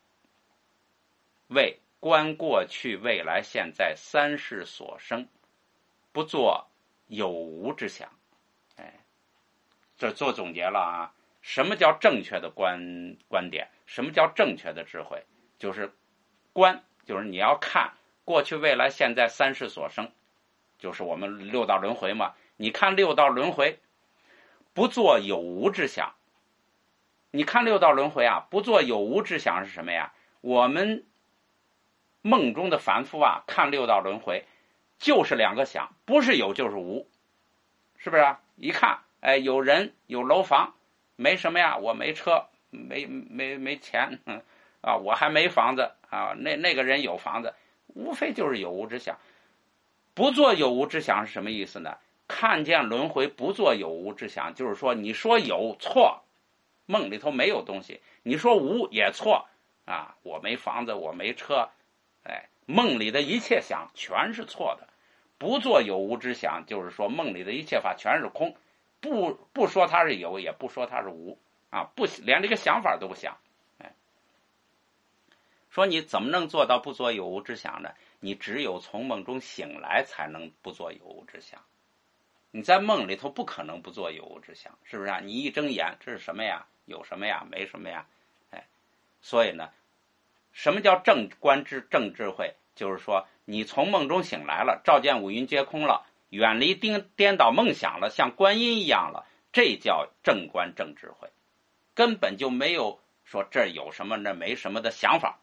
为观过去未来现在三世所生，不做有无之想。哎，这做总结了啊。什么叫正确的观观点？什么叫正确的智慧？就是观，就是你要看过去未来现在三世所生，就是我们六道轮回嘛。你看六道轮回，不做有无之想。你看六道轮回啊，不做有无之想是什么呀？我们梦中的凡夫啊，看六道轮回就是两个想，不是有就是无，是不是啊？一看，哎，有人有楼房，没什么呀，我没车，没没没钱啊，我还没房子啊，那那个人有房子，无非就是有无之想。不做有无之想是什么意思呢？看见轮回不做有无之想，就是说你说有错，梦里头没有东西；你说无也错啊，我没房子，我没车，哎，梦里的一切想全是错的。不做有无之想，就是说梦里的一切法全是空，不不说它是有，也不说它是无啊，不连这个想法都不想。哎，说你怎么能做到不做有无之想呢？你只有从梦中醒来，才能不做有无之想。你在梦里头不可能不做有无之想，是不是啊？你一睁眼，这是什么呀？有什么呀？没什么呀？哎，所以呢，什么叫正观之正智慧？就是说，你从梦中醒来了，照见五蕴皆空了，远离颠颠倒梦想了，像观音一样了，这叫正观正智慧。根本就没有说这有什么那没什么的想法。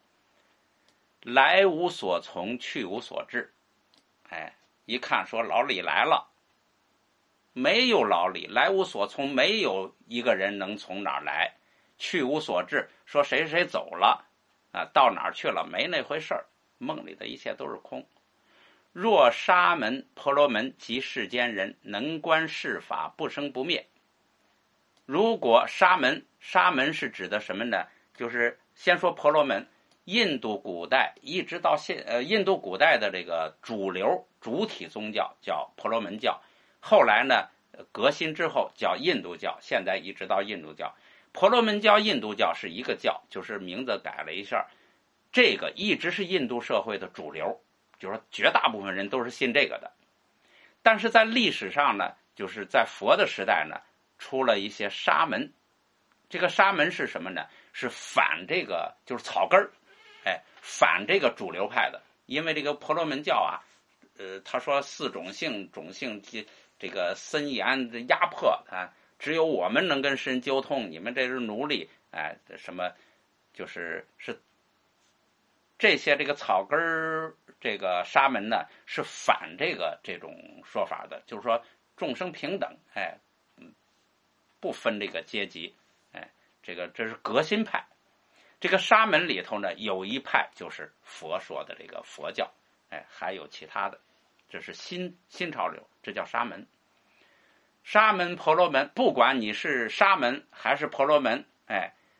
来无所从，去无所至。哎，一看说老李来了，没有老李，来无所从，没有一个人能从哪儿来；去无所至，说谁谁走了啊，到哪儿去了，没那回事儿。梦里的一切都是空。若沙门、婆罗门及世间人，能观世法，不生不灭。如果沙门，沙门是指的什么呢？就是先说婆罗门。印度古代一直到现呃，印度古代的这个主流主体宗教叫婆罗门教，后来呢革新之后叫印度教，现在一直到印度教。婆罗门教、印度教是一个教，就是名字改了一下。这个一直是印度社会的主流，就是说绝大部分人都是信这个的。但是在历史上呢，就是在佛的时代呢，出了一些沙门。这个沙门是什么呢？是反这个，就是草根儿。哎，反这个主流派的。因为这个婆罗门教啊，呃，他说四种性，种性这个森严的压迫啊，只有我们能跟神沟通，你们这是奴隶，哎，什么就是是这些这个草根儿这个沙门呢，是反这个这种说法的，就是说众生平等，哎，不分这个阶级，哎，这个这是革新派。这个沙门里头呢，有一派就是佛说的这个佛教，哎，还有其他的，这是新新潮流，这叫沙门。沙门、婆罗门，不管你是沙门还是婆罗门，哎，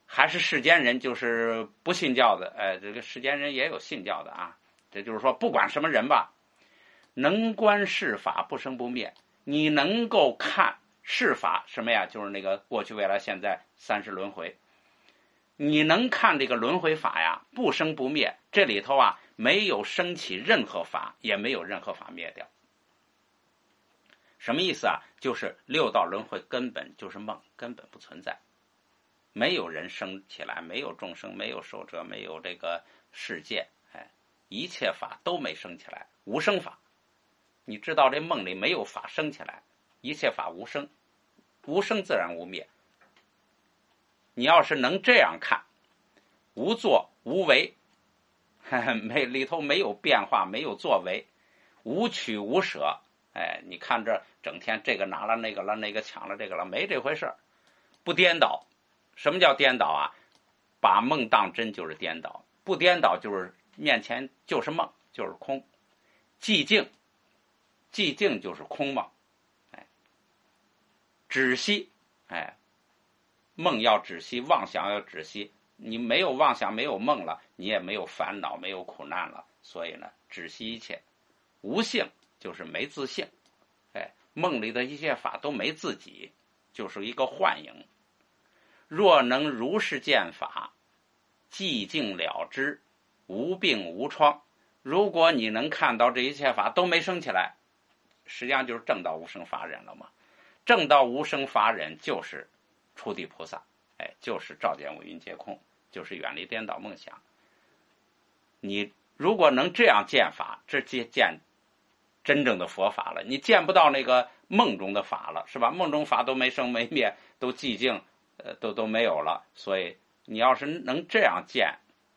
还是世间人，就是不信教的，呃，这个世间人也有信教的啊。这就是说，不管什么人吧，能观世法不生不灭，你能够看世法什么呀？就是那个过去、未来、现在三世轮回。你能看这个轮回法呀，不生不灭，这里头啊没有升起任何法，也没有任何法灭掉。什么意思啊？就是六道轮回根本就是梦，根本不存在，没有人生起来，没有众生，没有寿者，没有这个世界，哎，一切法都没生起来，无生法。你知道这梦里没有法生起来，一切法无生，无生自然无灭。你要是能这样看，无作无为，没里头没有变化，没有作为，无取无舍。哎，你看这整天这个拿了那个了，那个抢了这个了，没这回事，不颠倒。什么叫颠倒啊？把梦当真就是颠倒，不颠倒就是面前就是梦，就是空。寂静，寂静就是空梦。哎，止息，哎，梦要止息，妄想要止息。你没有妄想，没有梦了，你也没有烦恼，没有苦难了。所以呢，止息一切。无性就是没自性，哎，梦里的一切法都没自己，就是一个幻影。若能如是见法，寂静了之，无病无疮。如果你能看到这一切法都没生起来，实际上就是正道无生法忍了嘛。正道无生法忍就是初地菩萨，哎，就是照见五蕴皆空，就是远离颠倒梦想。你如果能这样见法，这见真正的佛法了。你见不到那个梦中的法了，是吧？梦中法都没生没灭，都寂静，呃，都都没有了。所以你要是能这样见，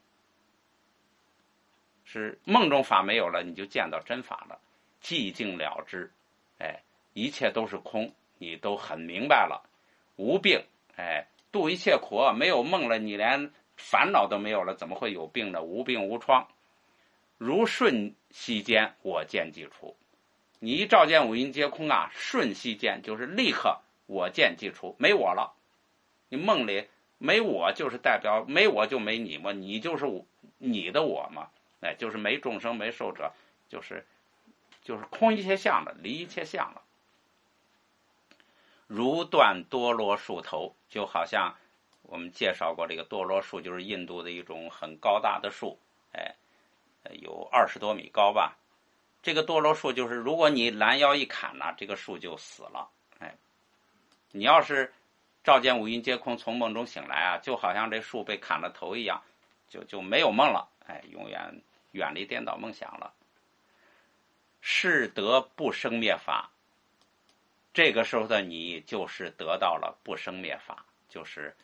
是梦中法没有了，你就见到真法了，寂静了之，哎，一切都是空，你都很明白了。无病，哎，度一切苦厄，没有梦了，你连烦恼都没有了，怎么会有病呢？无病无疮。如瞬息间，我见即除。你一照见五蕴皆空啊，瞬息间就是立刻我见即除，没我了。你梦里没我，就是代表没我就没你嘛，你就是你的我嘛，哎，就是没众生没寿者，就是就是空一切相了，离一切相了。如断多罗树头，就好像我们介绍过，这个多罗树就是印度的一种很高大的树，哎，有二十多米高吧。这个多罗树就是，如果你拦腰一砍呢、啊，这个树就死了。哎，你要是照见五蕴皆空，从梦中醒来啊，就好像这树被砍了头一样，就就没有梦了，哎，永远远离颠倒梦想了。是得不生灭法，这个时候的你就是得到了不生灭法，就是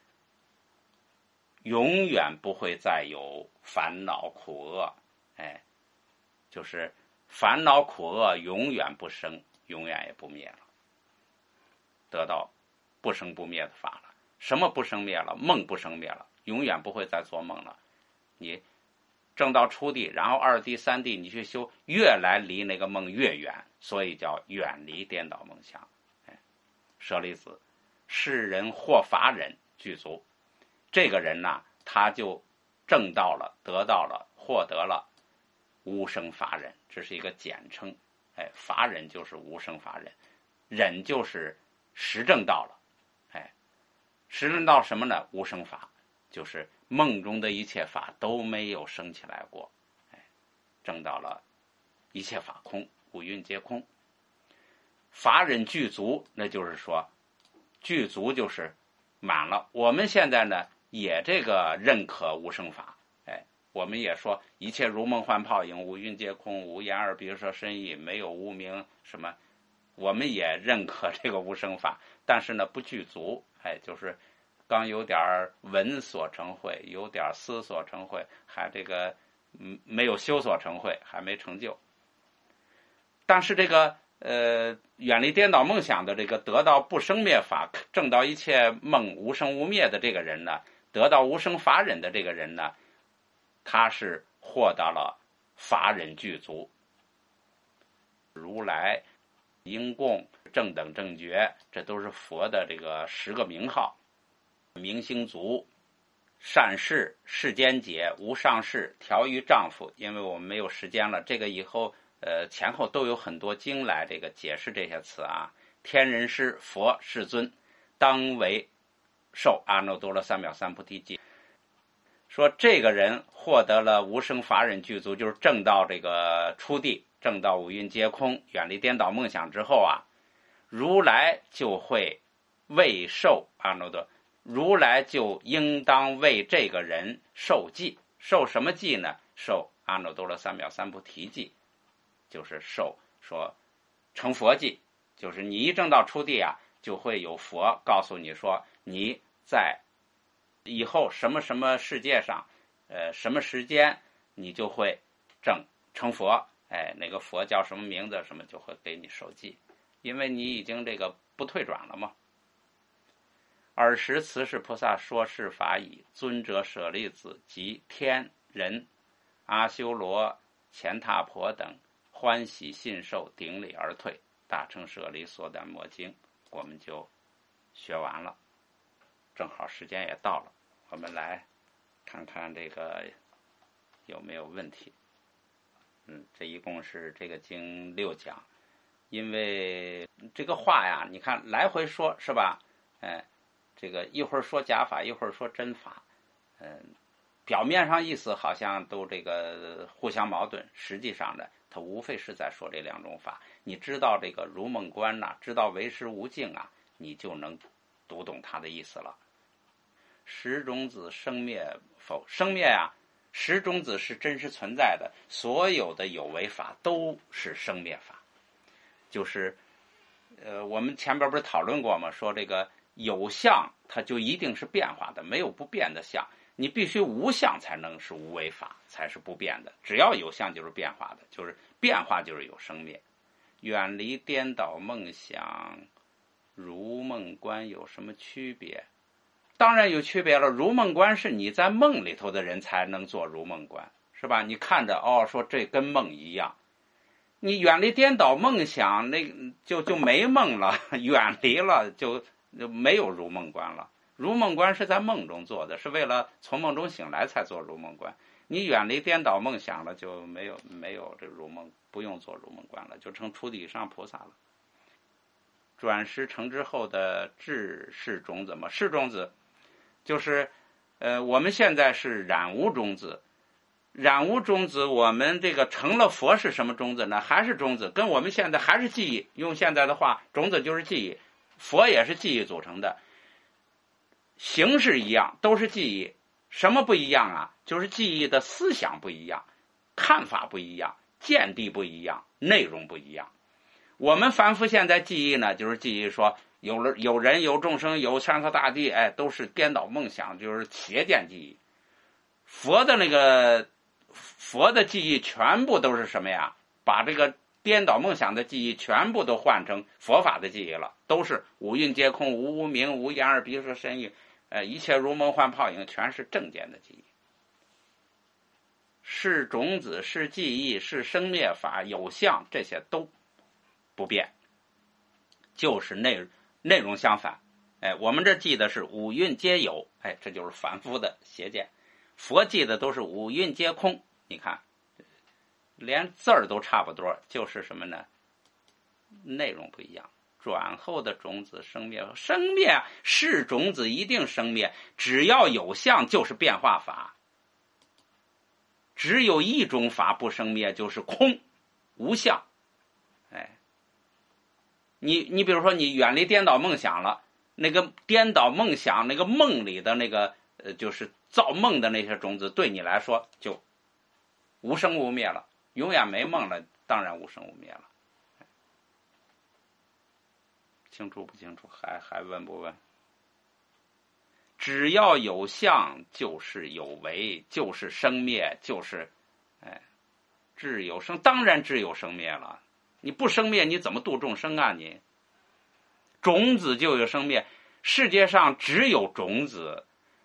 永远不会再有烦恼苦厄，哎，就是烦恼苦厄永远不生，永远也不灭了，得到不生不灭的法了。什么不生灭了？梦不生灭了，永远不会再做梦了。你正到初地，然后二地三地你去修，越来离那个梦越远，所以叫远离颠倒梦想。哎，舍利子，是人或法忍具足，这个人呢，他就证到了，得到了，获得了无生法忍，这是一个简称。哎，法忍就是无生法忍，忍就是实证到了。哎，实证到什么呢？无生法，就是梦中的一切法都没有生起来过。哎，证到了一切法空，五蕴皆空。法忍具足，那就是说具足就是满了。我们现在呢也这个认可无生法，哎，我们也说一切如梦幻泡影，五蕴皆空，无言而别说深意，没有无明什么，我们也认可这个无生法，但是呢不具足，哎，就是刚有点闻所成会，有点思所成会，还这个嗯没有修所成会，还没成就。但是这个呃远离颠倒梦想的这个得到不生灭法，证到一切梦无生无灭的这个人呢，得到无生法忍的这个人呢，他是获得了法忍具足。如来、应供、正等正觉，这都是佛的这个十个名号。明星足， 善事世间解，无上士调于丈夫。因为我们没有时间了，这个以后呃前后都有很多经来这个解释这些词啊。天人师佛世尊，当为受阿耨多罗三藐三菩提记。说这个人获得了无生法忍具足，就是证到这个初地，证到五蕴皆空，远离颠倒梦想之后啊，如来就会为受阿耨多，如来就应当为这个人受记。受什么记呢？受阿耨多罗三藐三菩提记，就是受说成佛记，就是你一证到初地啊，就会有佛告诉你说，你在以后什么什么世界上，呃，什么时间你就会证成佛。哎，那个佛叫什么名字，什么就会给你受记，因为你已经这个不退转了嘛。尔时慈氏菩萨说是法已，尊者舍利子及天人阿修罗乾闼婆等欢喜信受，顶礼而退。大乘舍利所丹摩经我们就学完了，正好时间也到了，我们来看看这个有没有问题。嗯，这一共是这个经六讲，因为这个话呀，你看来回说是吧？哎，这个一会儿说假法，一会儿说真法，嗯，表面上意思好像都这个互相矛盾，实际上呢，它无非是在说这两种法。你知道这个如梦观呐、啊，知道为实无境啊，你就能读懂它的意思了。十种子生灭否？生灭啊，十种子是真实存在的，所有的有为法都是生灭法。就是呃，我们前边不是讨论过吗？说这个有相它就一定是变化的，没有不变的相。你必须无相才能是无为法，才是不变的。只要有相就是变化的，就是变化就是有生灭。远离颠倒梦想，如梦观有什么区别？当然有区别了。如梦观是你在梦里头的人才能做如梦观，是吧？你看着哦，说这跟梦一样。你远离颠倒梦想，那就就没梦了，远离了就就没有如梦观了。如梦观是在梦中做的，是为了从梦中醒来才做如梦观。你远离颠倒梦想了，就没有没有这如梦，不用做如梦观了，就成初地以上菩萨了。转识成之后的智是种子嘛？是种子，就是呃，我们现在是染污种子。染污种子，我们这个成了佛是什么种子呢？还是种子，跟我们现在还是记忆。用现在的话，种子就是记忆，佛也是记忆组成的，形式一样，都是记忆。什么不一样啊？就是记忆的思想不一样，看法不一样，见地不一样，内容不一样。我们凡夫现在记忆呢，就是记忆说有了有人有众生有山河大地，哎，都是颠倒梦想，就是邪见记忆。佛的那个佛的记忆全部都是什么呀？把这个颠倒梦想的记忆全部都换成佛法的记忆了，都是五蕴皆空，无无明，无眼耳鼻舌身意，呃，一切如梦幻泡影，全是正见的记忆。是种子，是记忆，是生灭法，有相，这些都不变，就是内内容相反。哎，我们这记的是五蕴皆有，哎，这就是凡夫的邪见。佛记的都是五蕴皆空，你看，连字儿都差不多，就是什么呢？内容不一样。转后的种子生灭，生灭是种子一定生灭，只要有相就是变化法。只有一种法不生灭，就是空无相。哎，你你比如说你远离颠倒梦想了，那个颠倒梦想那个梦里的那个呃，就是造梦的那些种子，对你来说就无生无灭了，永远没梦了，当然无生无灭了。清楚不清楚？还还问不问？只要有相，就是有为，就是生灭，就是哎，智有生，当然智有生灭了。你不生灭，你怎么度众生啊？你种子就有生灭，世界上只有种子。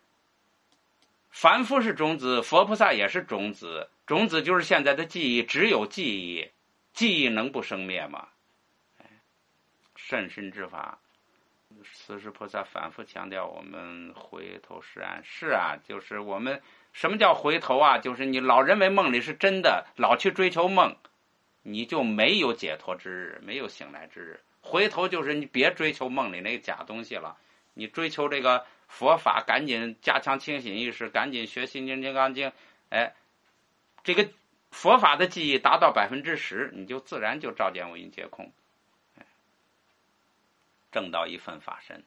凡夫是种子，佛菩萨也是种子。种子就是现在的记忆，只有记忆，记忆能不生灭吗？甚深之法， 四十菩萨反复强调我们回头是岸，是啊，就是我们什么叫回头啊？就是你老认为梦里是真的，老去追求梦，你就没有解脱之日，没有醒来之日。回头就是你别追求梦里那个假东西了，你追求这个佛法，赶紧加强清醒意识，赶紧学心经金刚经，哎，这个佛法的记忆达到百分之十，你就自然就照见五蕴皆空，哎，证到一份法身。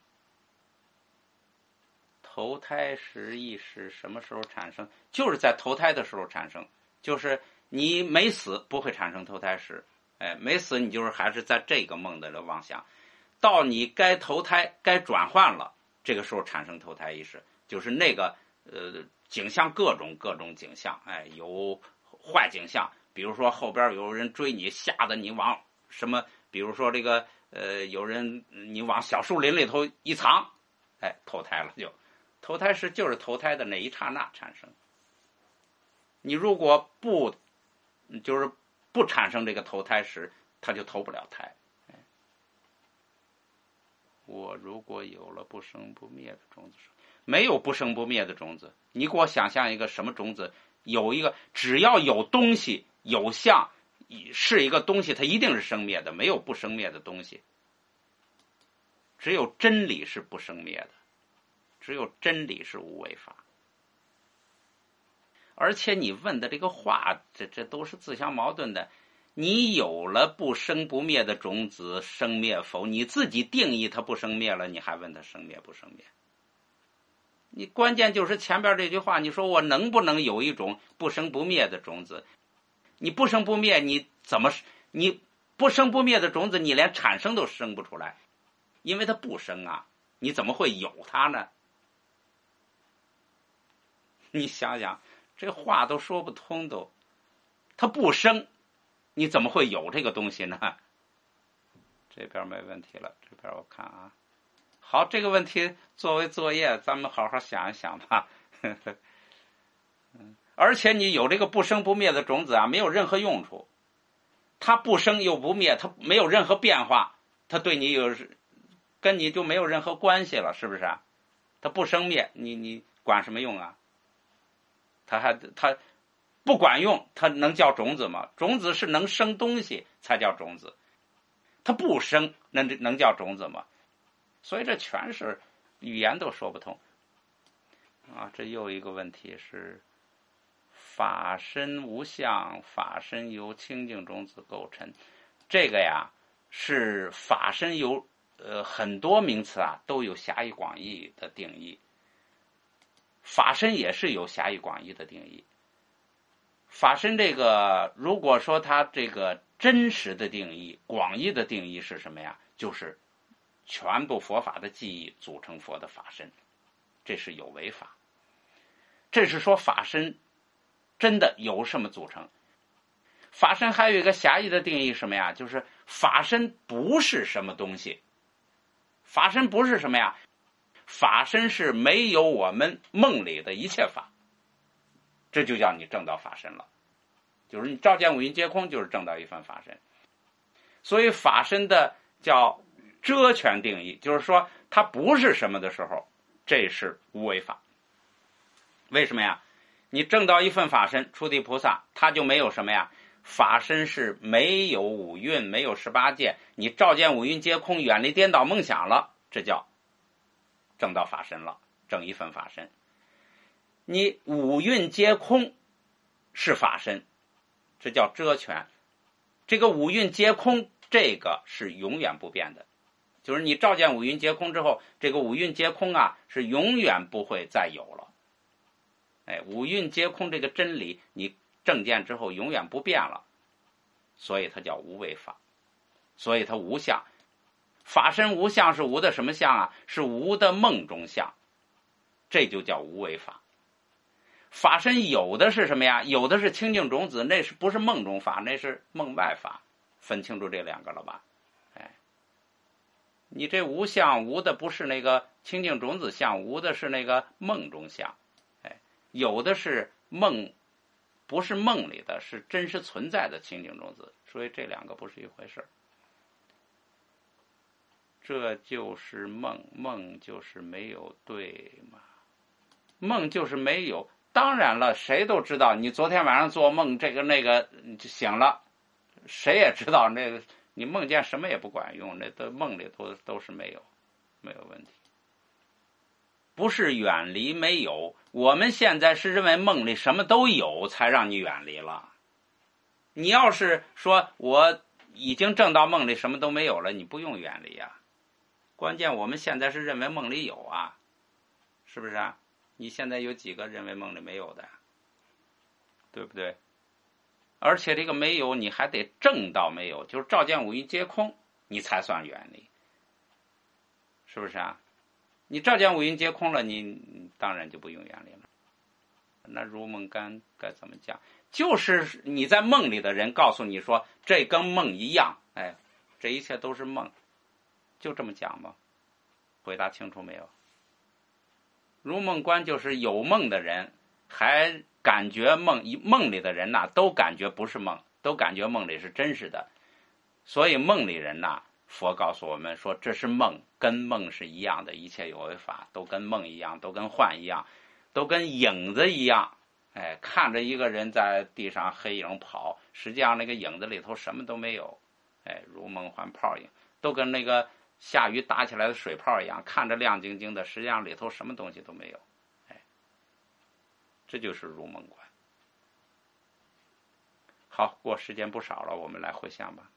投胎时意识什么时候产生？就是在投胎的时候产生，就是你没死不会产生投胎时，哎，没死你就是还是在这个梦的妄想，到你该投胎该转换了，这个时候产生投胎意识，就是那个呃景象，各种各种景象，哎，有坏景象，比如说后边有人追你，吓得你往什么，比如说这个呃有人你往小树林里头一藏，哎，投胎了就。投胎时就是投胎的那一刹那产生。你如果不就是不产生这个投胎时，他就投不了胎。我如果有了不生不灭的种子，没有不生不灭的种子，你给我想象一个什么种子？有一个，只要有东西有相，是一个东西，它一定是生灭的，没有不生灭的东西。只有真理是不生灭的。只有真理是无为法，而且你问的这个话，这这都是自相矛盾的。你有了不生不灭的种子，生灭否？你自己定义它不生灭了，你还问它生灭不生灭？你关键就是前边这句话，你说我能不能有一种不生不灭的种子？你不生不灭，你怎么你不生不灭的种子，你连产生都生不出来，因为它不生啊，你怎么会有它呢？你想想，这话都说不通都，它不生，你怎么会有这个东西呢？这边没问题了，这边我看啊，好，这个问题作为作业，咱们好好想一想吧。而且你有这个不生不灭的种子啊，没有任何用处，它不生又不灭，它没有任何变化，它对你有跟你就没有任何关系了，是不是啊？它不生灭，你你管什么用啊？它还它不管用，它能叫种子吗？种子是能生东西才叫种子，它不生能能叫种子吗？所以这全是语言都说不通啊！这又一个问题是，法身无相，法身由清净种子构成。这个呀是法身由呃很多名词啊都有狭义广义的定义。法身也是有狭义广义的定义。法身这个，如果说它这个真实的定义、广义的定义是什么呀？就是全部佛法的记忆组成佛的法身，这是有为法。这是说法身真的由什么组成？法身还有一个狭义的定义什么呀？就是法身不是什么东西。法身不是什么呀？法身是没有我们梦里的一切法，这就叫你证到法身了，就是你照见五蕴皆空，就是证到一份法身。所以法身的叫遮权定义，就是说它不是什么的时候，这是无为法。为什么呀？你证到一份法身，初地菩萨，他就没有什么呀？法身是没有五蕴，没有十八界，你照见五蕴皆空，远离颠倒梦想了，这叫证到法身了，证一份法身。你五蕴皆空是法身，这叫遮权。这个五蕴皆空，这个是永远不变的，就是你照见五蕴皆空之后，这个五蕴皆空啊是永远不会再有了。哎，五蕴皆空这个真理你证见之后永远不变了，所以它叫无为法，所以它无相。法身无相是无的什么相啊？是无的梦中相，这就叫无为法。法身有的是什么呀？有的是清净种子，那是不是梦中法？那是梦外法。分清楚这两个了吧？哎，你这无相无的不是那个清净种子相，无的是那个梦中相。哎，有的是梦，不是梦里的，是真实存在的清净种子，所以这两个不是一回事。 这就是梦，梦就是没有，对吗？梦就是没有。当然了，谁都知道，你昨天晚上做梦，这个那个醒了，谁也知道那个你梦见什么也不管用，那都梦里都都是没有，没有问题。不是远离没有，我们现在是认为梦里什么都有，才让你远离了。你要是说我已经证到梦里什么都没有了，你不用远离啊。关键我们现在是认为梦里有啊，是不是啊？你现在有几个认为梦里没有的，对不对？而且这个没有你还得证到没有，就是照见五蕴皆空，你才算远离，是不是啊？你照见五蕴皆空了，你当然就不用远离了。那如梦干该怎么讲？就是你在梦里的人告诉你说，这跟梦一样，哎，这一切都是梦，就这么讲吗？回答清楚没有？如梦观就是有梦的人还感觉梦，梦里的人呐、啊、都感觉不是梦，都感觉梦里是真实的。所以梦里人呐、啊，佛告诉我们说这是梦，跟梦是一样的，一切有为法都跟梦一样，都跟幻一样，都跟影子一样。哎，看着一个人在地上黑影跑，实际上那个影子里头什么都没有。哎，如梦幻泡影，都跟那个下雨打起来的水泡一样，看着亮晶晶的，实际上里头什么东西都没有。哎，这就是如梦观。好，过时间不少了，我们来回向吧。